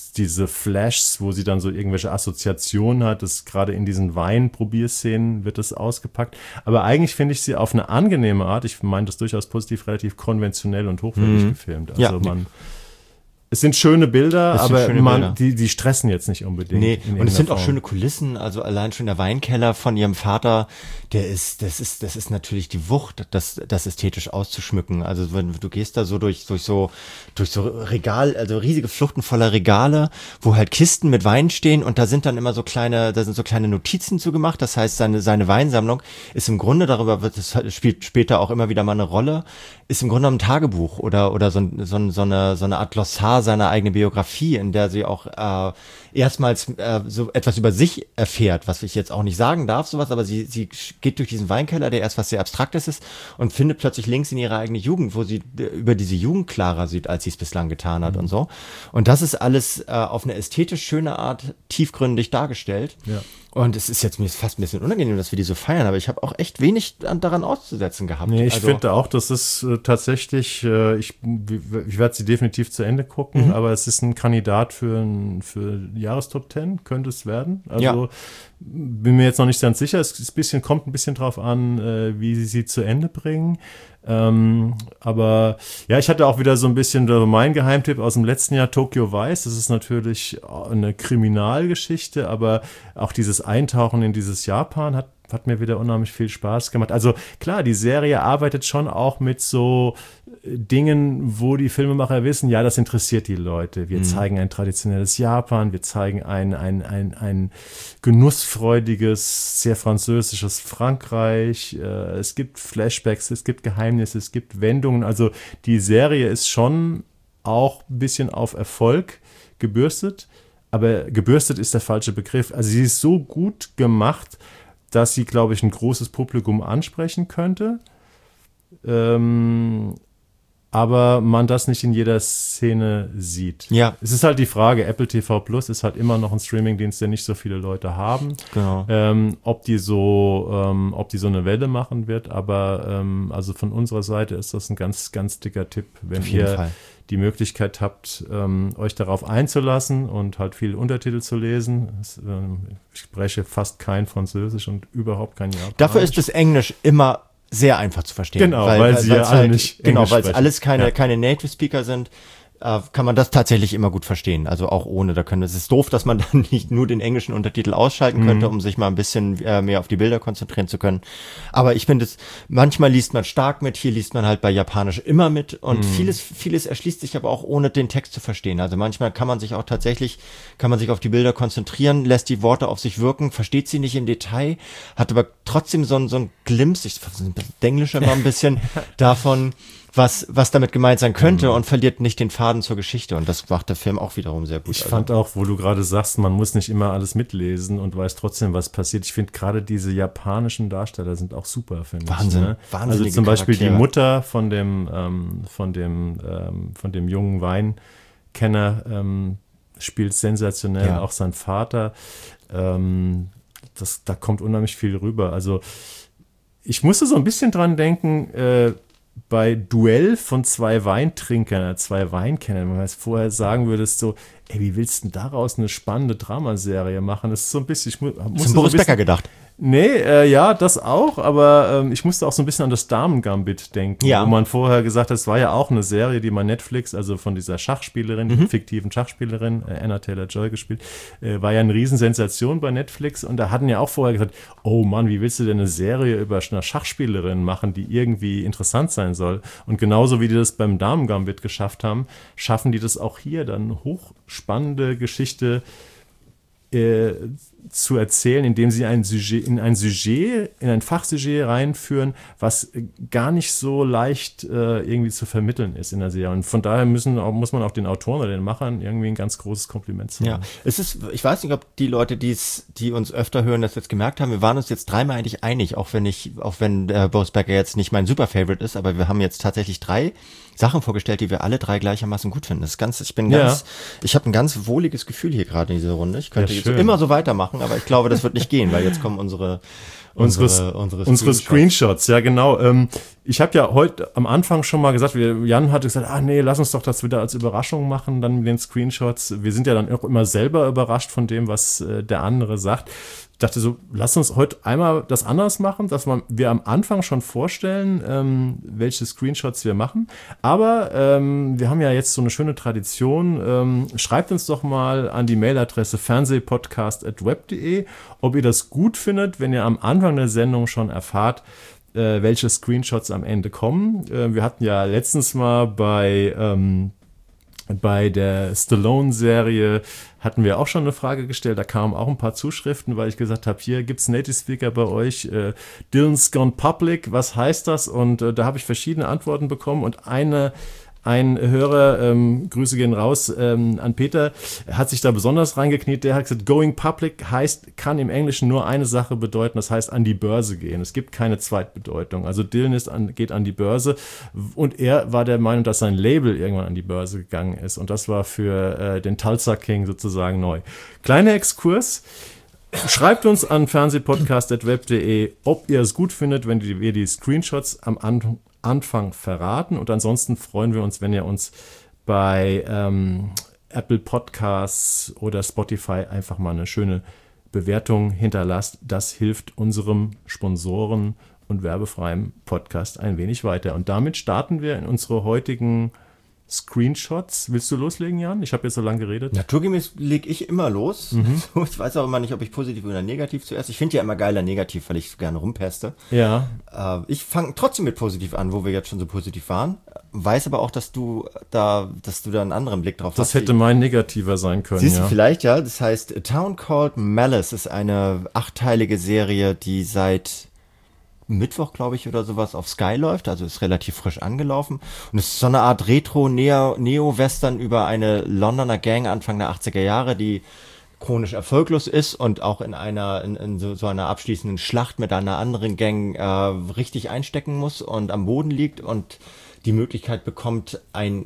Flashs, wo sie dann so irgendwelche Assoziationen hat. Das gerade in diesen Weinprobierszenen wird das ausgepackt. Aber eigentlich finde ich sie auf eine angenehme Art, ich meine das durchaus positiv, relativ konventionell und hochwertig gefilmt. Also es sind schöne Bilder, aber die stressen jetzt nicht unbedingt. Nee, und es sind auch schöne Kulissen, also allein schon der Weinkeller von ihrem Vater, das ist natürlich die Wucht, das ästhetisch auszuschmücken. Also wenn du gehst da so durch so Regal, also riesige Fluchten voller Regale, wo halt Kisten mit Wein stehen und da sind so kleine Notizen zu gemacht. Das heißt, seine Weinsammlung ist im Grunde, das spielt später auch immer wieder mal eine Rolle, ist im Grunde ein Tagebuch oder so eine Art Glossar seiner eigenen Biografie, in der sie auch erstmals so etwas über sich erfährt, was ich jetzt auch nicht sagen darf, sowas, aber sie geht durch diesen Weinkeller, der erst was sehr Abstraktes ist, und findet plötzlich Links in ihre eigene Jugend, wo sie über diese Jugend klarer sieht, als sie es bislang getan hat und so. Und das ist alles auf eine ästhetisch schöne Art tiefgründig dargestellt. Ja. Und es ist jetzt mir fast ein bisschen unangenehm, dass wir die so feiern, aber ich habe auch echt wenig daran auszusetzen gehabt. Nee, ich finde auch, das ist tatsächlich, ich werde sie definitiv zu Ende gucken, aber es ist ein Kandidat für Jahrestop 10, könnte es werden. Also bin mir jetzt noch nicht ganz sicher, kommt ein bisschen drauf an, wie sie zu Ende bringen. Aber ja, ich hatte auch wieder so ein bisschen mein Geheimtipp aus dem letzten Jahr, Tokyo Vice. Das ist natürlich eine Kriminalgeschichte, aber auch dieses Eintauchen in dieses Japan hat mir wieder unheimlich viel Spaß gemacht. Also klar, die Serie arbeitet schon auch mit so Dingen, wo die Filmemacher wissen, ja, das interessiert die Leute. Wir zeigen ein traditionelles Japan, wir zeigen ein genussfreudiges, sehr französisches Frankreich. Es gibt Flashbacks, es gibt Geheimnisse, es gibt Wendungen. Also die Serie ist schon auch ein bisschen auf Erfolg gebürstet, aber gebürstet ist der falsche Begriff. Also sie ist so gut gemacht, dass sie, glaube ich, ein großes Publikum ansprechen könnte. aber man das nicht in jeder Szene sieht. Ja. Es ist halt die Frage, Apple TV Plus ist halt immer noch ein Streamingdienst, der nicht so viele Leute haben. Genau. Ob die so eine Welle machen wird, aber also von unserer Seite ist das ein ganz, ganz dicker Tipp, wenn ihr die Möglichkeit habt, euch darauf einzulassen und halt viele Untertitel zu lesen. Ich spreche fast kein Französisch und überhaupt kein Japanisch. Dafür ist das Englisch immer sehr einfach zu verstehen. Genau, weil sie ja alle nicht Genau, Englisch weil es sprechen. alles keine Native Speaker sind, kann man das tatsächlich immer gut verstehen. Also auch ohne, es ist doof, dass man dann nicht nur den englischen Untertitel ausschalten könnte, um sich mal ein bisschen mehr auf die Bilder konzentrieren zu können. Aber ich finde manchmal liest man stark mit, hier liest man halt bei Japanisch immer mit und vieles erschließt sich aber auch ohne den Text zu verstehen. Also manchmal kann man sich auf die Bilder konzentrieren, lässt die Worte auf sich wirken, versteht sie nicht im Detail, hat aber trotzdem so ein Glimpse, ich Englische mal ein bisschen davon, was damit gemeint sein könnte und verliert nicht den Faden zur Geschichte. Und das macht der Film auch wiederum sehr gut. Ich fand auch, wo du gerade sagst, man muss nicht immer alles mitlesen und weiß trotzdem, was passiert. Ich finde gerade diese japanischen Darsteller sind auch super, finde ich. Wahnsinn. Also zum Beispiel die Mutter von dem jungen Weinkenner spielt sensationell, auch sein Vater. Da kommt unheimlich viel rüber. Also ich musste so ein bisschen dran denken, bei Duell von zwei Weinkennern, wenn man es vorher sagen würdest, so, ey, wie willst du denn daraus eine spannende Dramaserie machen? Das ist so ein bisschen, ich musste Boris Becker gedacht. Nee, ja, das auch, aber ich musste auch so ein bisschen an das Damen-Gambit denken, wo man vorher gesagt hat, es war ja auch eine Serie, die bei Netflix, also von dieser Schachspielerin, die fiktiven Schachspielerin, Anna Taylor-Joy gespielt, war ja eine Riesensensation bei Netflix und da hatten ja auch vorher gesagt, oh Mann, wie willst du denn eine Serie über eine Schachspielerin machen, die irgendwie interessant sein soll? Und genauso wie die das beim Damen-Gambit geschafft haben, schaffen die das auch hier, dann eine hochspannende Geschichte zu erzählen, indem sie in ein Fachsujet reinführen, was gar nicht so leicht irgendwie zu vermitteln ist in der Serie. Und von daher muss man auch den Autoren oder den Machern irgendwie ein ganz großes Kompliment sagen. Ja, ich weiß nicht, ob die Leute, die uns öfter hören, das jetzt gemerkt haben. Wir waren uns jetzt dreimal eigentlich einig, auch wenn Boris Becker jetzt nicht mein Super-Favorite ist, aber wir haben jetzt tatsächlich 3 Sachen vorgestellt, die wir alle 3 gleichermaßen gut finden. Ich habe ein ganz wohliges Gefühl hier gerade in dieser Runde. Ich könnte jetzt immer so weitermachen, aber ich glaube, das wird nicht gehen, weil jetzt kommen unsere Screenshots. Ja, genau. Ich habe ja heute am Anfang schon mal gesagt, Jan hatte gesagt, lass uns doch das wieder als Überraschung machen, dann mit den Screenshots. Wir sind ja dann auch immer selber überrascht von dem, was der andere sagt. Ich dachte so, lass uns heute einmal das anders machen, dass wir am Anfang schon vorstellen, welche Screenshots wir machen. Aber wir haben ja jetzt so eine schöne Tradition. Schreibt uns doch mal an die Mailadresse fernsehpodcast@web.de, ob ihr das gut findet, wenn ihr am Anfang der Sendung schon erfahrt, welche Screenshots am Ende kommen. Wir hatten ja letztens mal bei der Stallone-Serie hatten wir auch schon eine Frage gestellt, da kamen auch ein paar Zuschriften, weil ich gesagt habe, hier gibt's Native Speaker bei euch, Dylan's Gone Public, was heißt das? Und da habe ich verschiedene Antworten bekommen und ein Hörer, Grüße gehen raus an Peter, hat sich da besonders reingekniet, der hat gesagt, going public kann im Englischen nur eine Sache bedeuten, das heißt an die Börse gehen. Es gibt keine Zweitbedeutung. Also Dylan geht an die Börse und er war der Meinung, dass sein Label irgendwann an die Börse gegangen ist und das war für den Tulsa King sozusagen neu. Kleiner Exkurs. Schreibt uns an fernsehpodcast@web.de, ob ihr es gut findet, wenn wir die Screenshots am Anfang verraten und ansonsten freuen wir uns, wenn ihr uns bei Apple Podcasts oder Spotify einfach mal eine schöne Bewertung hinterlasst. Das hilft unserem Sponsoren und werbefreien Podcast ein wenig weiter. Und damit starten wir in unsere heutigen Screenshots. Willst du loslegen, Jan? Ich habe jetzt so lange geredet. Naturgemäß lege ich immer los. Ich weiß auch immer nicht, ob ich positiv oder negativ zuerst. Ich finde ja immer geiler negativ, weil ich so gerne rumpeste. Ja. Ich fange trotzdem mit positiv an, wo wir jetzt schon so positiv waren. Weiß aber auch, dass du da einen anderen Blick drauf hast. Das hätte mein negativer sein können. Siehst du vielleicht, ja. Das heißt, A Town Called Malice ist eine 8-teilige Serie, die seit Mittwoch, glaube ich, oder sowas auf Sky läuft, also ist relativ frisch angelaufen und es ist so eine Art Retro-Neo-Western über eine Londoner Gang Anfang der 80er Jahre, die chronisch erfolglos ist und auch in so einer abschließenden Schlacht mit einer anderen Gang richtig einstecken muss und am Boden liegt und die Möglichkeit bekommt,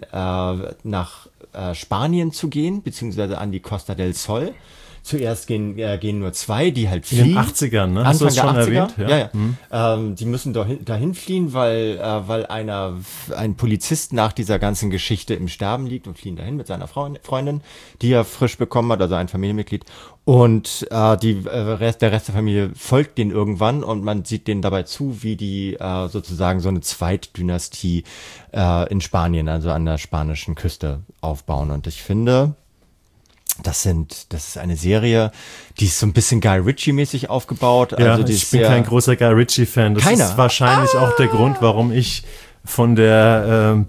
nach Spanien zu gehen, beziehungsweise an die Costa del Sol. Zuerst gehen nur 2, die halt fliehen. In den 80ern, ne? Hast du das schon 80er? erwähnt? Ja. Die müssen dahin fliehen, weil ein Polizist nach dieser ganzen Geschichte im Sterben liegt und fliehen dahin mit seiner Freundin, die er frisch bekommen hat, also ein Familienmitglied. Und der Rest der Familie folgt denen irgendwann und man sieht denen dabei zu, wie die sozusagen so eine Zweitdynastie in Spanien, also an der spanischen Küste aufbauen. Und ich finde, das ist eine Serie, die ist so ein bisschen Guy Ritchie-mäßig aufgebaut. Ja, also ich bin kein großer Guy Ritchie-Fan. Das ist wahrscheinlich auch der Grund, warum ich von der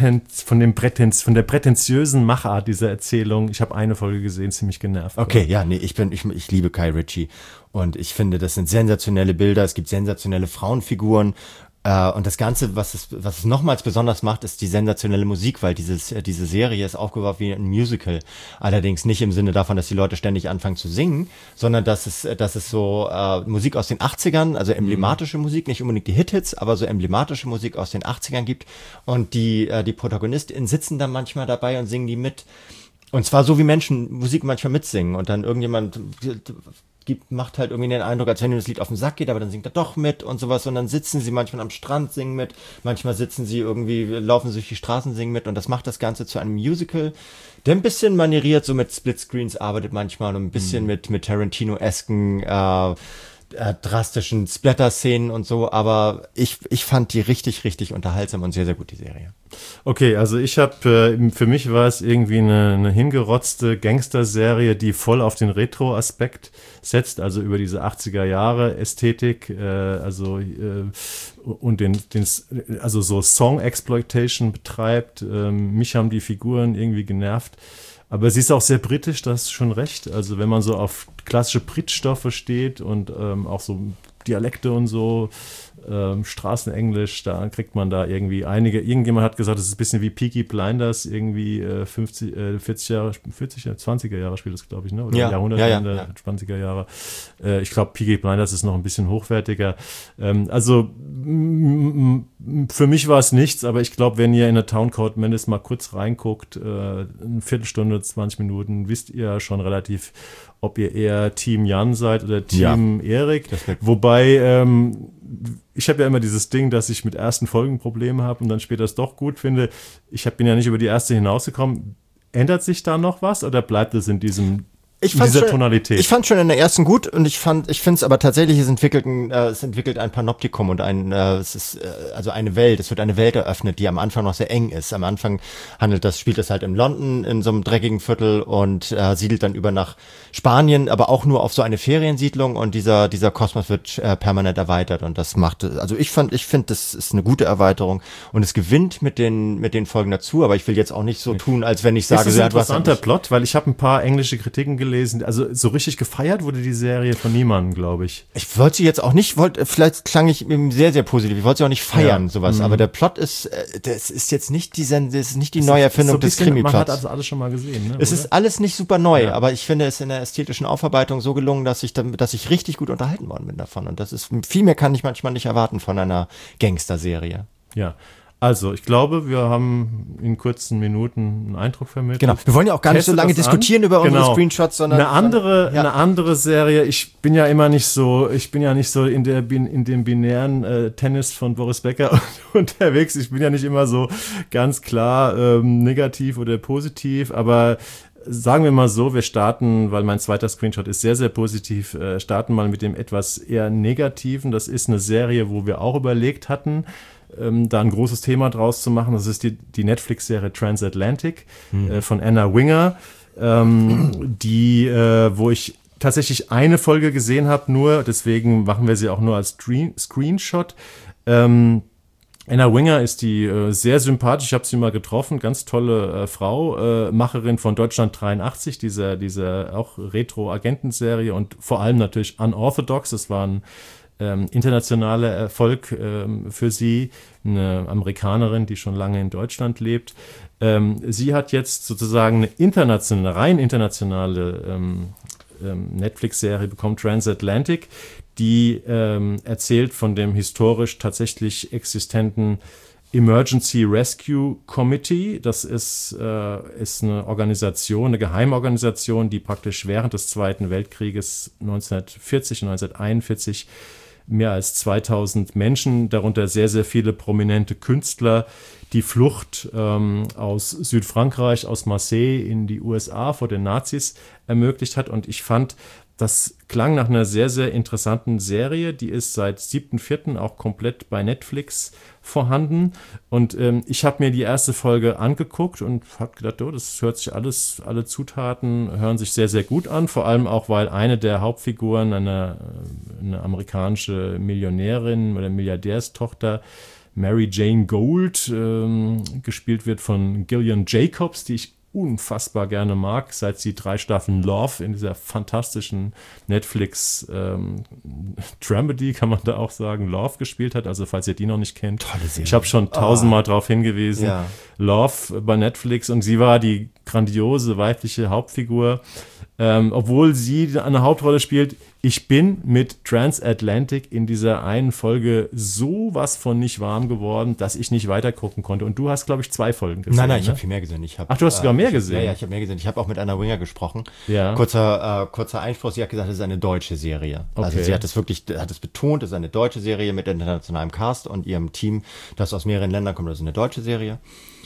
prätentiösen Machart dieser Erzählung, ich habe eine Folge gesehen, ziemlich genervt. Okay, ja, nee, ich liebe Guy Ritchie und ich finde, das sind sensationelle Bilder, es gibt sensationelle Frauenfiguren. Und das Ganze, was es nochmals besonders macht, ist die sensationelle Musik, weil diese Serie ist aufgebaut wie ein Musical. Allerdings nicht im Sinne davon, dass die Leute ständig anfangen zu singen, sondern dass es so Musik aus den 80ern, also emblematische Musik, nicht unbedingt die Hit-Hits, aber so emblematische Musik aus den 80ern gibt. Und die ProtagonistInnen sitzen dann manchmal dabei und singen die mit. Und zwar so, wie Menschen Musik manchmal mitsingen. Und dann irgendjemand macht halt irgendwie den Eindruck, als wenn ihm das Lied auf den Sack geht, aber dann singt er doch mit und sowas und dann sitzen sie manchmal am Strand, singen mit, manchmal laufen sie durch die Straßen, singen mit und das macht das Ganze zu einem Musical, der ein bisschen manieriert, so mit Splitscreens arbeitet manchmal und ein bisschen mit Tarantino-esken drastischen Splatter-Szenen und so, aber ich fand die richtig, richtig unterhaltsam und sehr, sehr gut, die Serie. Okay, also für mich war es irgendwie eine hingerotzte Gangster-Serie, die voll auf den Retro-Aspekt setzt, also über diese 80er-Jahre-Ästhetik, und also so Song-Exploitation betreibt. Mich haben die Figuren irgendwie genervt. Aber sie ist auch sehr britisch, das ist schon recht. Also wenn man so auf klassische Brit-Stoffe steht und auch so Dialekte und so, Straßenenglisch, da kriegt man da irgendwie irgendjemand hat gesagt, es ist ein bisschen wie Peaky Blinders, irgendwie 20er Jahre spielt das, glaube ich, ne? Oder Jahrhundertwende, 20er Jahre. Ich glaube, Peaky Blinders ist noch ein bisschen hochwertiger. Also für mich war es nichts, aber ich glaube, wenn ihr in der Town Court Mendes mal kurz reinguckt, eine Viertelstunde, 20 Minuten, wisst ihr schon relativ, ob ihr eher Team Jan seid oder Team Erik. Wobei, ich habe ja immer dieses Ding, dass ich mit ersten Folgen Probleme habe und dann später es doch gut finde. Bin ja nicht über die erste hinausgekommen. Ändert sich da noch was oder bleibt es in dieser Tonalität? Ich fand schon in der ersten gut und ich finde es aber tatsächlich, es entwickelt ein Panoptikum und also eine Welt, es wird eine Welt eröffnet, die am Anfang noch sehr eng ist. Am Anfang spielt das halt in London in so einem dreckigen Viertel und siedelt dann über nach Spanien, aber auch nur auf so eine Feriensiedlung und dieser Kosmos wird permanent erweitert und das ich finde, das ist eine gute Erweiterung und es gewinnt mit den Folgen dazu, aber ich will jetzt auch nicht so tun, als wenn ich sage, das ist ein interessanter Plot, weil ich habe ein paar englische Kritiken gelesen, also so richtig gefeiert wurde die Serie von niemandem, glaube ich. Ich wollte sie jetzt auch nicht, vielleicht klang ich sehr, sehr positiv, ich wollte sie auch nicht feiern, sowas, aber der Plot ist, das ist jetzt nicht das ist nicht die Neuerfindung des Krimi-Plots. Man hat also alles schon mal gesehen, ne? Es ist alles nicht super neu, aber ich finde es in der ästhetischen Aufarbeitung so gelungen, dass ich richtig gut unterhalten worden bin davon und viel mehr kann ich manchmal nicht erwarten von einer Gangster-Serie. Ja. Also, ich glaube, wir haben in kurzen Minuten einen Eindruck vermittelt. Genau. Wir wollen ja auch gar nicht so lange diskutieren über unsere Screenshots, sondern eine andere Serie. Ich bin ja nicht so in dem binären Tennis von Boris Becker unterwegs. Ich bin ja nicht immer so ganz klar negativ oder positiv, aber sagen wir mal so, wir starten, weil mein zweiter Screenshot ist sehr, sehr positiv, starten mal mit dem etwas eher Negativen. Das ist eine Serie, wo wir auch überlegt hatten, da ein großes Thema draus zu machen. Das ist die Netflix-Serie Transatlantic von Anna Winger, wo ich tatsächlich eine Folge gesehen habe, nur, deswegen machen wir sie auch nur als Screenshot. Anna Winger ist die sehr sympathisch, ich habe sie mal getroffen, ganz tolle Frau, Macherin von Deutschland 83, dieser auch Retro-Agentenserie und vor allem natürlich Unorthodox, das war ein internationaler Erfolg für sie, eine Amerikanerin, die schon lange in Deutschland lebt. Sie hat jetzt sozusagen eine rein internationale Netflix-Serie bekommen, Transatlantic, die erzählt von dem historisch tatsächlich existenten Emergency Rescue Committee. Das ist eine Organisation, eine Geheimorganisation, die praktisch während des Zweiten Weltkrieges 1940 und 1941 mehr als 2000 Menschen, darunter sehr, sehr viele prominente Künstler, die Flucht aus Südfrankreich, aus Marseille in die USA vor den Nazis ermöglicht hat. Und ich fand, das klang nach einer sehr, sehr interessanten Serie. Die ist seit 7.4. auch komplett bei Netflix vorhanden. Und ich habe mir die erste Folge angeguckt und habe gedacht, oh, das hört sich alle Zutaten hören sich sehr, sehr gut an. Vor allem auch, weil eine der Hauptfiguren, eine amerikanische Millionärin oder Milliardärstochter, Mary Jane Gold, gespielt wird von Gillian Jacobs, die ich unfassbar gerne mag, seit sie 3 Staffeln Love in dieser fantastischen Netflix Dramedy, kann man da auch sagen, Love gespielt hat. Also falls ihr die noch nicht kennt. Tolle Serie. Ich habe schon 1000-mal darauf hingewiesen. Ja. Love bei Netflix, und sie war die grandiose weibliche Hauptfigur. Obwohl sie eine Hauptrolle spielt, ich bin mit Transatlantic in dieser einen Folge sowas von nicht warm geworden, dass ich nicht weiter gucken konnte. Und du hast, glaube ich, 2 Folgen gesehen. Nein, ich habe viel mehr gesehen. Ach, du hast sogar mehr gesehen? Ja, ich habe mehr gesehen. Ich habe auch mit Anna Winger gesprochen. Ja. Kurzer Einspruch, sie hat gesagt, es ist eine deutsche Serie. Okay. Also sie hat es betont, es ist eine deutsche Serie mit internationalem Cast und ihrem Team, das aus mehreren Ländern kommt. Das ist eine deutsche Serie.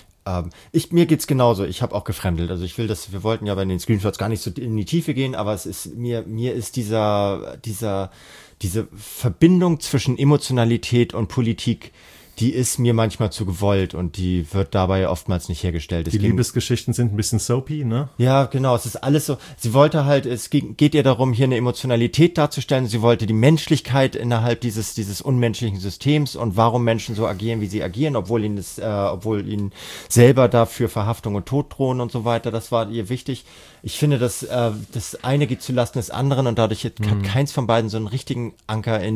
Mir geht's genauso. Ich habe auch gefremdelt. Also wir wollten ja bei den Screenshots gar nicht so in die Tiefe gehen, aber es ist mir ist diese Verbindung zwischen Emotionalität und Politik, die ist mir manchmal zu gewollt und die wird dabei oftmals nicht hergestellt. Die Liebesgeschichten sind ein bisschen soapy, ne? Ja, genau. Es ist alles so. Sie wollte halt, geht ihr darum, hier eine Emotionalität darzustellen. Sie wollte die Menschlichkeit innerhalb dieses unmenschlichen Systems und warum Menschen so agieren, wie sie agieren, obwohl ihnen selber dafür Verhaftung und Tod drohen und so weiter. Das war ihr wichtig. Ich finde, dass das eine geht zulasten des anderen und dadurch hat keins von beiden so einen richtigen Anker in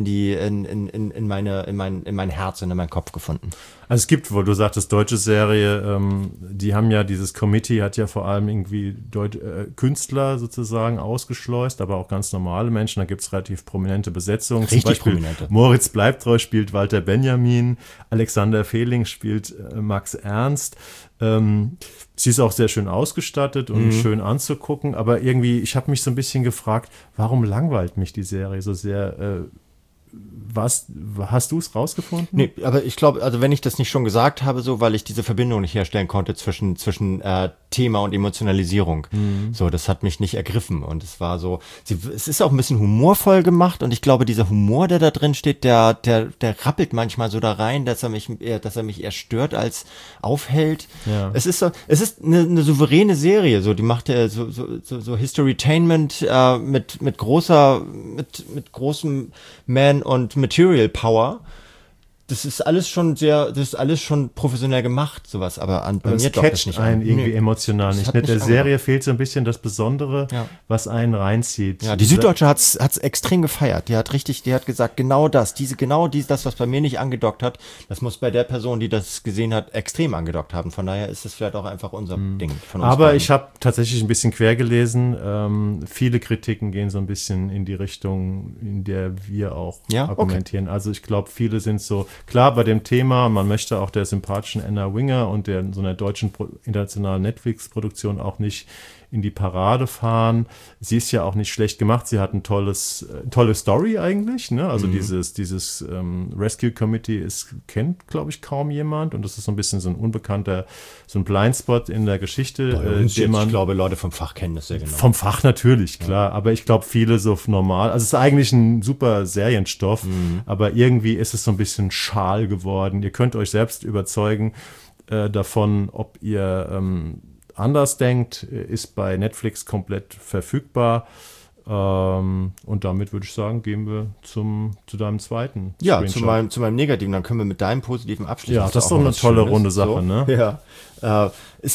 mein Herz und in meinen Kopf gefunden. Also es gibt wohl, du sagtest deutsche Serie, die haben ja, dieses Committee hat ja vor allem irgendwie Künstler sozusagen ausgeschleust, aber auch ganz normale Menschen, da gibt es relativ prominente Besetzungen. Richtig zum Beispiel prominente. Moritz Bleibtreu spielt Walter Benjamin, Alexander Fehling spielt Max Ernst. Sie ist auch sehr schön ausgestattet und schön anzugucken, aber irgendwie, ich habe mich so ein bisschen gefragt, warum langweilt mich die Serie so sehr? Hast du es rausgefunden? Nee, aber ich glaube, also wenn ich das nicht schon gesagt habe, so, weil ich diese Verbindung nicht herstellen konnte zwischen Thema und Emotionalisierung. So, das hat mich nicht ergriffen und es war so, es ist auch ein bisschen humorvoll gemacht und ich glaube, dieser Humor, der da drin steht, der rappelt manchmal so da rein, dass er mich eher stört als aufhält. Ja. Es ist eine souveräne Serie, so, die macht so Historytainment mit großem Man und Material Power. Das ist alles schon professionell gemacht, sowas, aber bei mir doch das nicht einen irgendwie emotional nicht. Mit der Serie fehlt so ein bisschen das Besondere, was einen reinzieht. Ja, die Süddeutsche hat's extrem gefeiert. Die hat gesagt, genau das, was bei mir nicht angedockt hat, das muss bei der Person, die das gesehen hat, extrem angedockt haben. Von daher ist es vielleicht auch einfach unser Ding von uns. Aber beiden. ich habe tatsächlich ein bisschen quer gelesen. Viele Kritiken gehen so ein bisschen in die Richtung, in der wir auch argumentieren. Okay. Also ich glaube, viele sind so, klar, bei dem Thema, man möchte auch der sympathischen Anna Winger und so einer deutschen internationalen Netflix-Produktion auch nicht in die Parade fahren. Sie ist ja auch nicht schlecht gemacht. Sie hat ein tolle Story eigentlich, ne? Also dieses Rescue Committee kennt, glaube ich, kaum jemand und das ist so ein bisschen so ein unbekannter, so ein Blindspot in der Geschichte. Ich glaube, Leute vom Fach kennen das sehr genau. Vom Fach natürlich, klar, aber ich glaube, viele so normal, also es ist eigentlich ein super Serienstoff, aber irgendwie ist es so ein bisschen schal geworden. Ihr könnt euch selbst überzeugen davon, ob ihr anders denkt, ist bei Netflix komplett verfügbar. Und damit würde ich sagen, gehen wir zu deinem zweiten Screenshot. Zu meinem Negativen, dann können wir mit deinem Positiven abschließen. Ja, das ist doch eine tolle runde Sache, so, ne? Ja.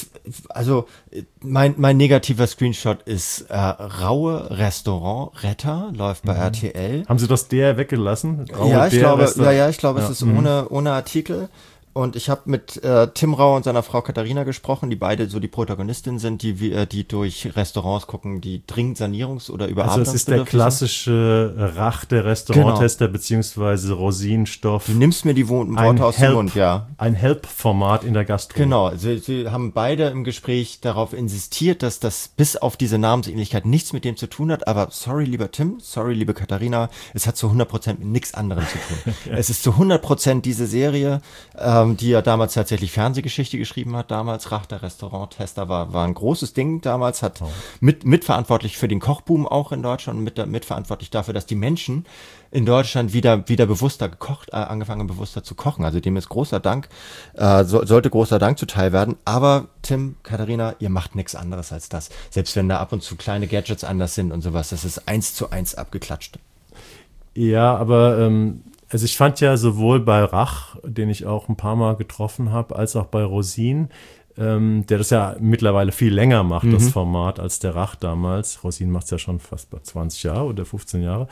Mein negativer Screenshot ist Raue Restaurant-Retter, läuft bei RTL. Haben Sie das der weggelassen? Ich glaube, es ist ohne Artikel. Und ich habe mit Tim Rau und seiner Frau Katharina gesprochen, die beide so die Protagonistin sind, die durch Restaurants gucken, die dringend Sanierungs- oder Überarbeitungsbedürftig Also es ist der klassische Rach der Restauranttester beziehungsweise Rosinenstoff. Du nimmst mir die Worte aus dem Mund, ja. Ein Help-Format in der Gastronomie. Genau, sie haben beide im Gespräch darauf insistiert, dass das bis auf diese Namensähnlichkeit nichts mit dem zu tun hat, aber sorry, lieber Tim, sorry, liebe Katharina, es hat zu 100% mit nichts anderem zu tun. Ja. Es ist zu 100% diese Serie, die ja damals tatsächlich Fernsehgeschichte geschrieben hat, damals Rach der Restauranttester war ein großes Ding damals, hat mitverantwortlich für den Kochboom auch in Deutschland und mitverantwortlich dafür, dass die Menschen in Deutschland wieder bewusster angefangen bewusster zu kochen. Also dem ist großer Dank, sollte großer Dank zuteil werden. Aber Tim, Katharina, ihr macht nichts anderes als das. Selbst wenn da ab und zu kleine Gadgets anders sind und sowas, das ist 1:1 abgeklatscht. Ja, aber also ich fand ja sowohl bei Rach, den ich auch ein paar Mal getroffen habe, als auch bei Rosin, der das ja mittlerweile viel länger macht, das Format, als der Rach damals. Rosin macht es ja schon fast 20 Jahre oder 15 Jahre.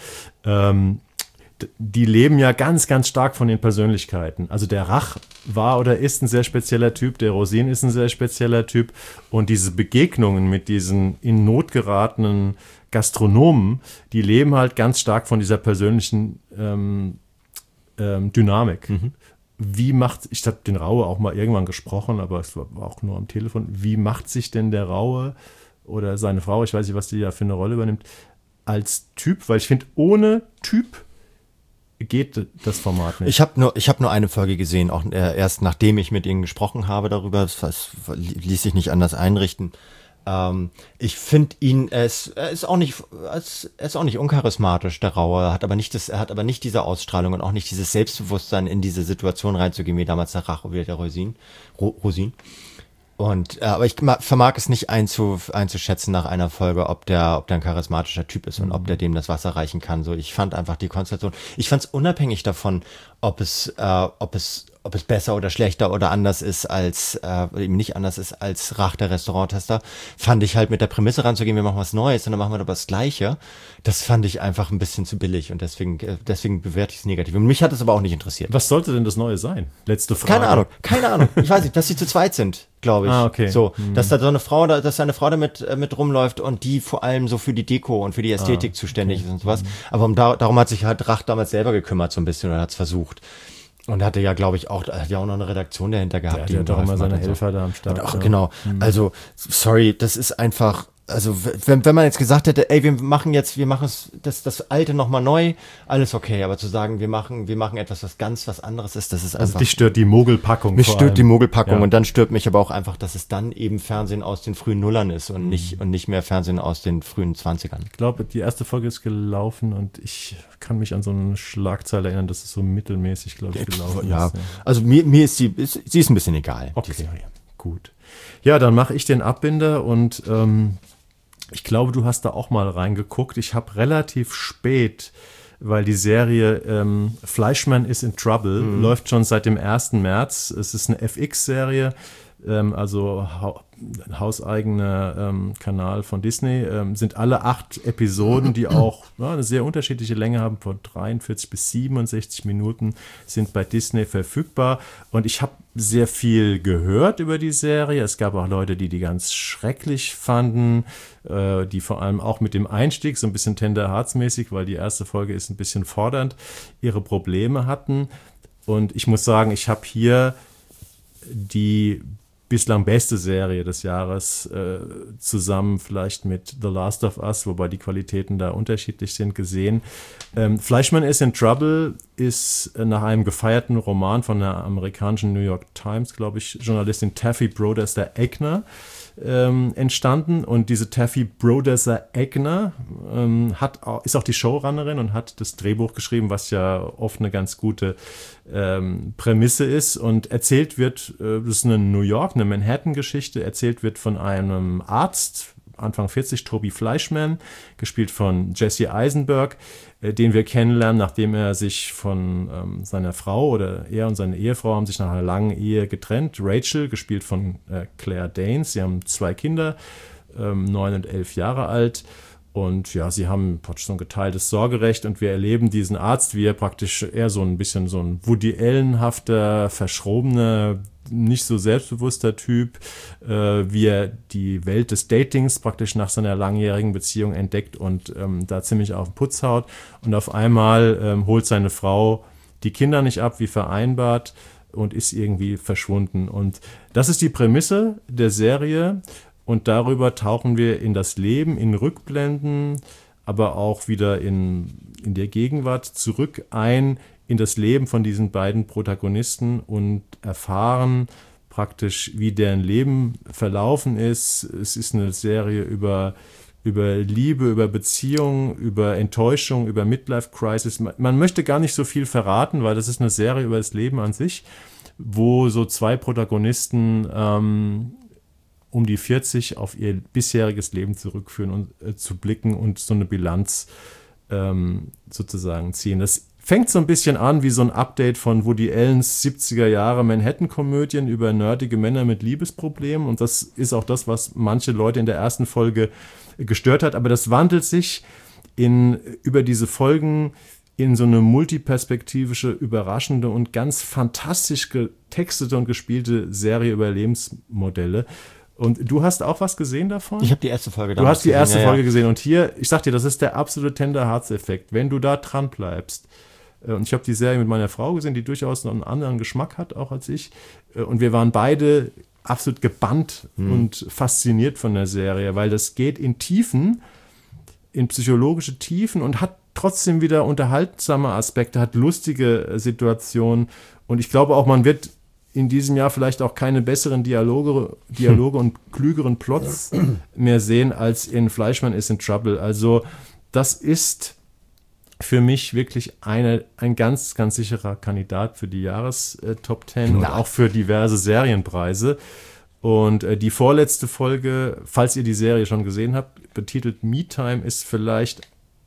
Die leben ja ganz, ganz stark von den Persönlichkeiten. Also der Rach war oder ist ein sehr spezieller Typ, der Rosin ist ein sehr spezieller Typ. Und diese Begegnungen mit diesen in Not geratenen Gastronomen, die leben halt ganz stark von dieser persönlichen Dynamik. Ich habe den Raue auch mal irgendwann gesprochen, aber es war auch nur am Telefon. Wie macht sich denn der Raue oder seine Frau, ich weiß nicht, was die da für eine Rolle übernimmt, als Typ? Weil ich finde, ohne Typ geht das Format nicht. Ich hab nur eine Folge gesehen, auch erst nachdem ich mit ihnen gesprochen habe darüber. Das ließ sich nicht anders einrichten. Ich finde ihn, er ist auch nicht uncharismatisch, der Raue. Er hat aber nicht diese Ausstrahlung und auch nicht dieses Selbstbewusstsein, in diese Situation reinzugehen, wie damals der Rach oder der Rosin. Und aber ich vermag es nicht einzuschätzen nach einer Folge, ob der ein charismatischer Typ ist und ob der dem das Wasser reichen kann. So, ich fand einfach die Konstellation. Ich fand es unabhängig davon, ob es besser oder schlechter oder anders ist als eben nicht anders ist als Rach der Restauranttester, fand ich halt mit der Prämisse ranzugehen, wir machen was Neues und dann machen wir aber das Gleiche. Das fand ich einfach ein bisschen zu billig und deswegen bewerte ich es negativ. Und mich hat es aber auch nicht interessiert. Was sollte denn das Neue sein? Letzte Frage. Keine Ahnung. Ich weiß nicht, dass sie zu zweit sind, glaube ich. Okay. So, dass da so eine Frau, dass eine Frau damit rumläuft und die vor allem so für die Deko und für die Ästhetik zuständig ist und sowas. Aber darum hat sich halt Rach damals selber gekümmert so ein bisschen oder hat es versucht. Und hatte ja, glaube ich, auch noch eine Redaktion dahinter gehabt. Der hat auch immer seine Helfer da am Start. Auch, genau. Also, sorry, das ist einfach, also wenn man jetzt gesagt hätte, ey, wir machen das Alte nochmal neu, alles okay, aber zu sagen, wir machen etwas, was anderes ist, das ist einfach. Also dich stört die Mogelpackung. Mich stört die Mogelpackung und dann stört mich aber auch einfach, dass es dann eben Fernsehen aus den frühen Nullern ist und nicht mehr Fernsehen aus den frühen 20ern. Ich glaube, die erste Folge ist gelaufen und ich kann mich an so eine Schlagzeile erinnern, dass es so mittelmäßig, glaube ich, gelaufen ist. Ja, also mir ist sie ist ein bisschen egal. Okay, gut. Ja, dann mache ich den Abbinder und ich glaube, du hast da auch mal reingeguckt. Ich habe relativ spät, weil die Serie Fleischmann is in Trouble läuft schon seit dem 1. März. Es ist eine FX-Serie, also ein hauseigener Kanal von Disney. Sind alle 8 Episoden, die auch eine sehr unterschiedliche Länge haben, von 43 bis 67 Minuten, sind bei Disney verfügbar. Und ich habe sehr viel gehört über die Serie. Es gab auch Leute, die ganz schrecklich fanden, die vor allem auch mit dem Einstieg so ein bisschen Tender Hearts-mäßig, weil die erste Folge ist ein bisschen fordernd, ihre Probleme hatten. Und ich muss sagen, ich habe hier die bislang beste Serie des Jahres zusammen vielleicht mit The Last of Us, wobei die Qualitäten da unterschiedlich sind, gesehen. Fleischmann is in Trouble ist nach einem gefeierten Roman von der amerikanischen New York Times, glaube ich, Journalistin Taffy Brodesser-Egner entstanden. Und diese Taffy Brodesser-Egner ist auch die Showrunnerin und hat das Drehbuch geschrieben, was ja oft eine ganz gute Prämisse ist. Und erzählt wird, das ist eine New York, eine Manhattan-Geschichte, erzählt wird von einem Arzt, Anfang 40, Toby Fleischman, gespielt von Jesse Eisenberg, den wir kennenlernen, nachdem er sich von seiner Frau oder er und seine Ehefrau haben sich nach einer langen Ehe getrennt. Rachel, gespielt von Claire Danes, sie haben 2 Kinder, 9 und 11 Jahre alt. Und ja, sie haben praktisch so ein geteiltes Sorgerecht und wir erleben diesen Arzt, wie er praktisch eher so ein bisschen so ein Woody Allen-hafter, verschrobener, nicht so selbstbewusster Typ, wie er die Welt des Datings praktisch nach seiner langjährigen Beziehung entdeckt und da ziemlich auf den Putz haut. Und auf einmal holt seine Frau die Kinder nicht ab, wie vereinbart, und ist irgendwie verschwunden. Und das ist die Prämisse der Serie. Und darüber tauchen wir in das Leben, in Rückblenden, aber auch wieder in der Gegenwart zurück ein, in das Leben von diesen beiden Protagonisten und erfahren praktisch, wie deren Leben verlaufen ist. Es ist eine Serie über Liebe, über Beziehung, über Enttäuschung, über Midlife-Crisis. Man möchte gar nicht so viel verraten, weil das ist eine Serie über das Leben an sich, wo so zwei Protagonisten um die 40 auf ihr bisheriges Leben zurückführen und zu blicken und so eine Bilanz sozusagen ziehen. Das fängt so ein bisschen an wie so ein Update von Woody Allens 70er Jahre Manhattan-Komödien über nerdige Männer mit Liebesproblemen, und das ist auch das, was manche Leute in der ersten Folge gestört hat, aber das wandelt sich über diese Folgen in so eine multiperspektivische, überraschende und ganz fantastisch getextete und gespielte Serie über Lebensmodelle. Und du hast auch was gesehen davon? Ich habe die erste Folge Du hast die erste Folge gesehen. Und hier, ich sag dir, das ist der absolute Tender-Hearts-Effekt. Wenn du da dran bleibst, und ich habe die Serie mit meiner Frau gesehen, die durchaus noch einen anderen Geschmack hat, auch als ich. Und wir waren beide absolut gebannt und fasziniert von der Serie, weil das geht in Tiefen, in psychologische Tiefen und hat trotzdem wieder unterhaltsame Aspekte, hat lustige Situationen. Und ich glaube auch, man wird in diesem Jahr vielleicht auch keine besseren Dialoge und klügeren Plots mehr sehen als in Fleischmann is in Trouble. Also das ist für mich wirklich ein ganz, ganz sicherer Kandidat für die Jahrestop 10 und auch für diverse Serienpreise. Und die vorletzte Folge, falls ihr die Serie schon gesehen habt, betitelt Me Time, ist vielleicht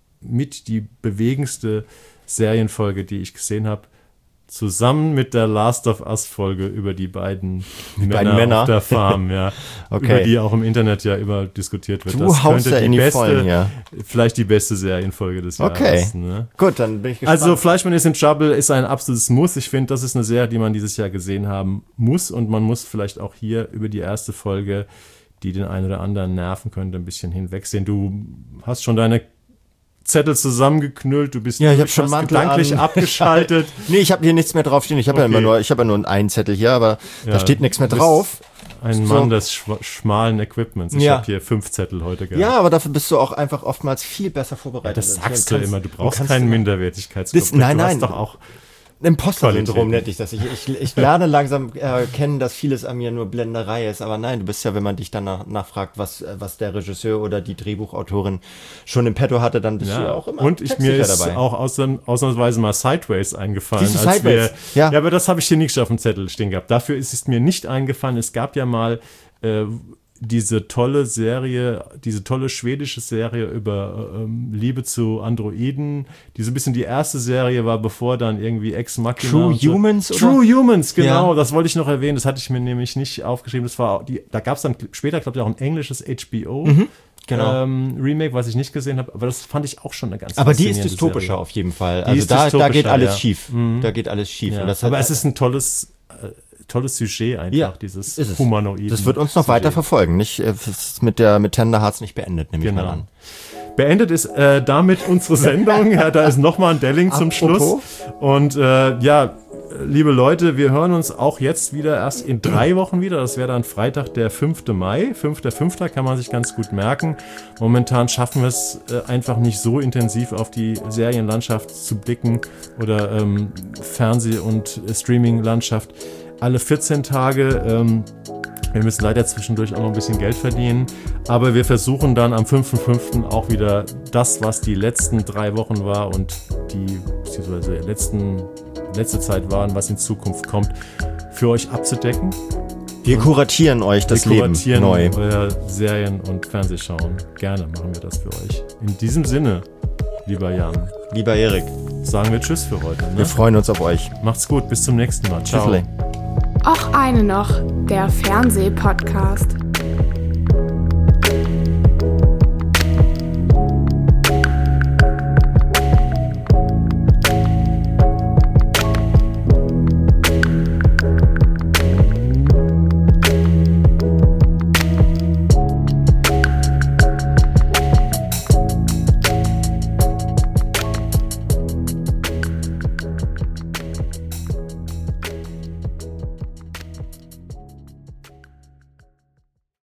mit die bewegendste Serienfolge, die ich gesehen habe, zusammen mit der Last of Us Folge über die beiden Männer auf der Farm, ja, okay. Über die auch im Internet ja immer diskutiert wird. Das haust ja in die Vollen, ja. Vielleicht die beste Serienfolge des Jahres. Okay, ne? Gut, dann bin ich gespannt. Also Fleischmann is in Trouble ist ein absolutes Muss. Ich finde, das ist eine Serie, die man dieses Jahr gesehen haben muss, und man muss vielleicht auch hier über die erste Folge, die den einen oder anderen nerven könnte, ein bisschen hinwegsehen. Du hast schon deine Zettel zusammengeknüllt, du bist ich hab schon gedanklich abgeschaltet. Nee, ich habe hier nichts mehr draufstehen. Ich habe ja nur einen Zettel hier, aber da steht nichts mehr drauf. Ein Mann des schmalen Equipments. Ich habe hier 5 Zettel heute gehabt. Ja, aber dafür bist du auch einfach oftmals viel besser vorbereitet. Das sagst du immer, du brauchst keinen Minderwertigkeitskomplex. Nein. Du hast doch auch Imposter-Syndrom nennt ich das. Ich lerne langsam kennen, dass vieles an mir nur Blenderei ist. Aber nein, du bist ja, wenn man dich dann nachfragt, was der Regisseur oder die Drehbuchautorin schon im Petto hatte, dann bist du ja auch immer und mir ist dabei. Auch ausnahmsweise mal Sideways eingefallen. Ja, aber das habe ich hier nicht auf dem Zettel stehen gehabt. Dafür ist es mir nicht eingefallen. Es gab ja mal diese tolle schwedische Serie über Liebe zu Androiden, die so ein bisschen die erste Serie war, bevor dann irgendwie Ex Machina. True Humans, True Humans, genau, ja. Das wollte ich noch erwähnen, das hatte ich mir nämlich nicht aufgeschrieben. Da gab es dann später, glaube ich, auch ein englisches HBO. Remake, was ich nicht gesehen habe, aber das fand ich auch schon eine ganz Aber die ist dystopischer Serie. Auf jeden Fall. Also da geht alles schief. Da geht alles schief. Ja. Aber es ist ein tolles Sujet einfach, dieses Humanoiden. Das wird uns noch weiter verfolgen. Ist mit Tender Hearts nicht beendet, nehme ich mal an. Beendet ist damit unsere Sendung. Ja, da ist nochmal ein Delling zum Schluss. Und liebe Leute, wir hören uns auch jetzt wieder erst in 3 Wochen wieder. Das wäre dann Freitag, der 5. Mai. 5.5. kann man sich ganz gut merken. Momentan schaffen wir es einfach nicht so intensiv auf die Serienlandschaft zu blicken oder Fernseh- und Streaming-Landschaft. Alle 14 Tage. Wir müssen leider zwischendurch auch noch ein bisschen Geld verdienen. Aber wir versuchen dann am 5.5. auch wieder das, was die letzten 3 Wochen war und beziehungsweise letzte Zeit waren, was in Zukunft kommt, für euch abzudecken. Wir kuratieren euch das Leben neu. Euer Serien- und Fernsehschauen. Gerne machen wir das für euch. In diesem Sinne, lieber Jan. Lieber Erik. Sagen wir Tschüss für heute. Ne? Wir freuen uns auf euch. Macht's gut, bis zum nächsten Mal. Ciao. Tschüssle. Auch eine noch, der Fernseh-Podcast.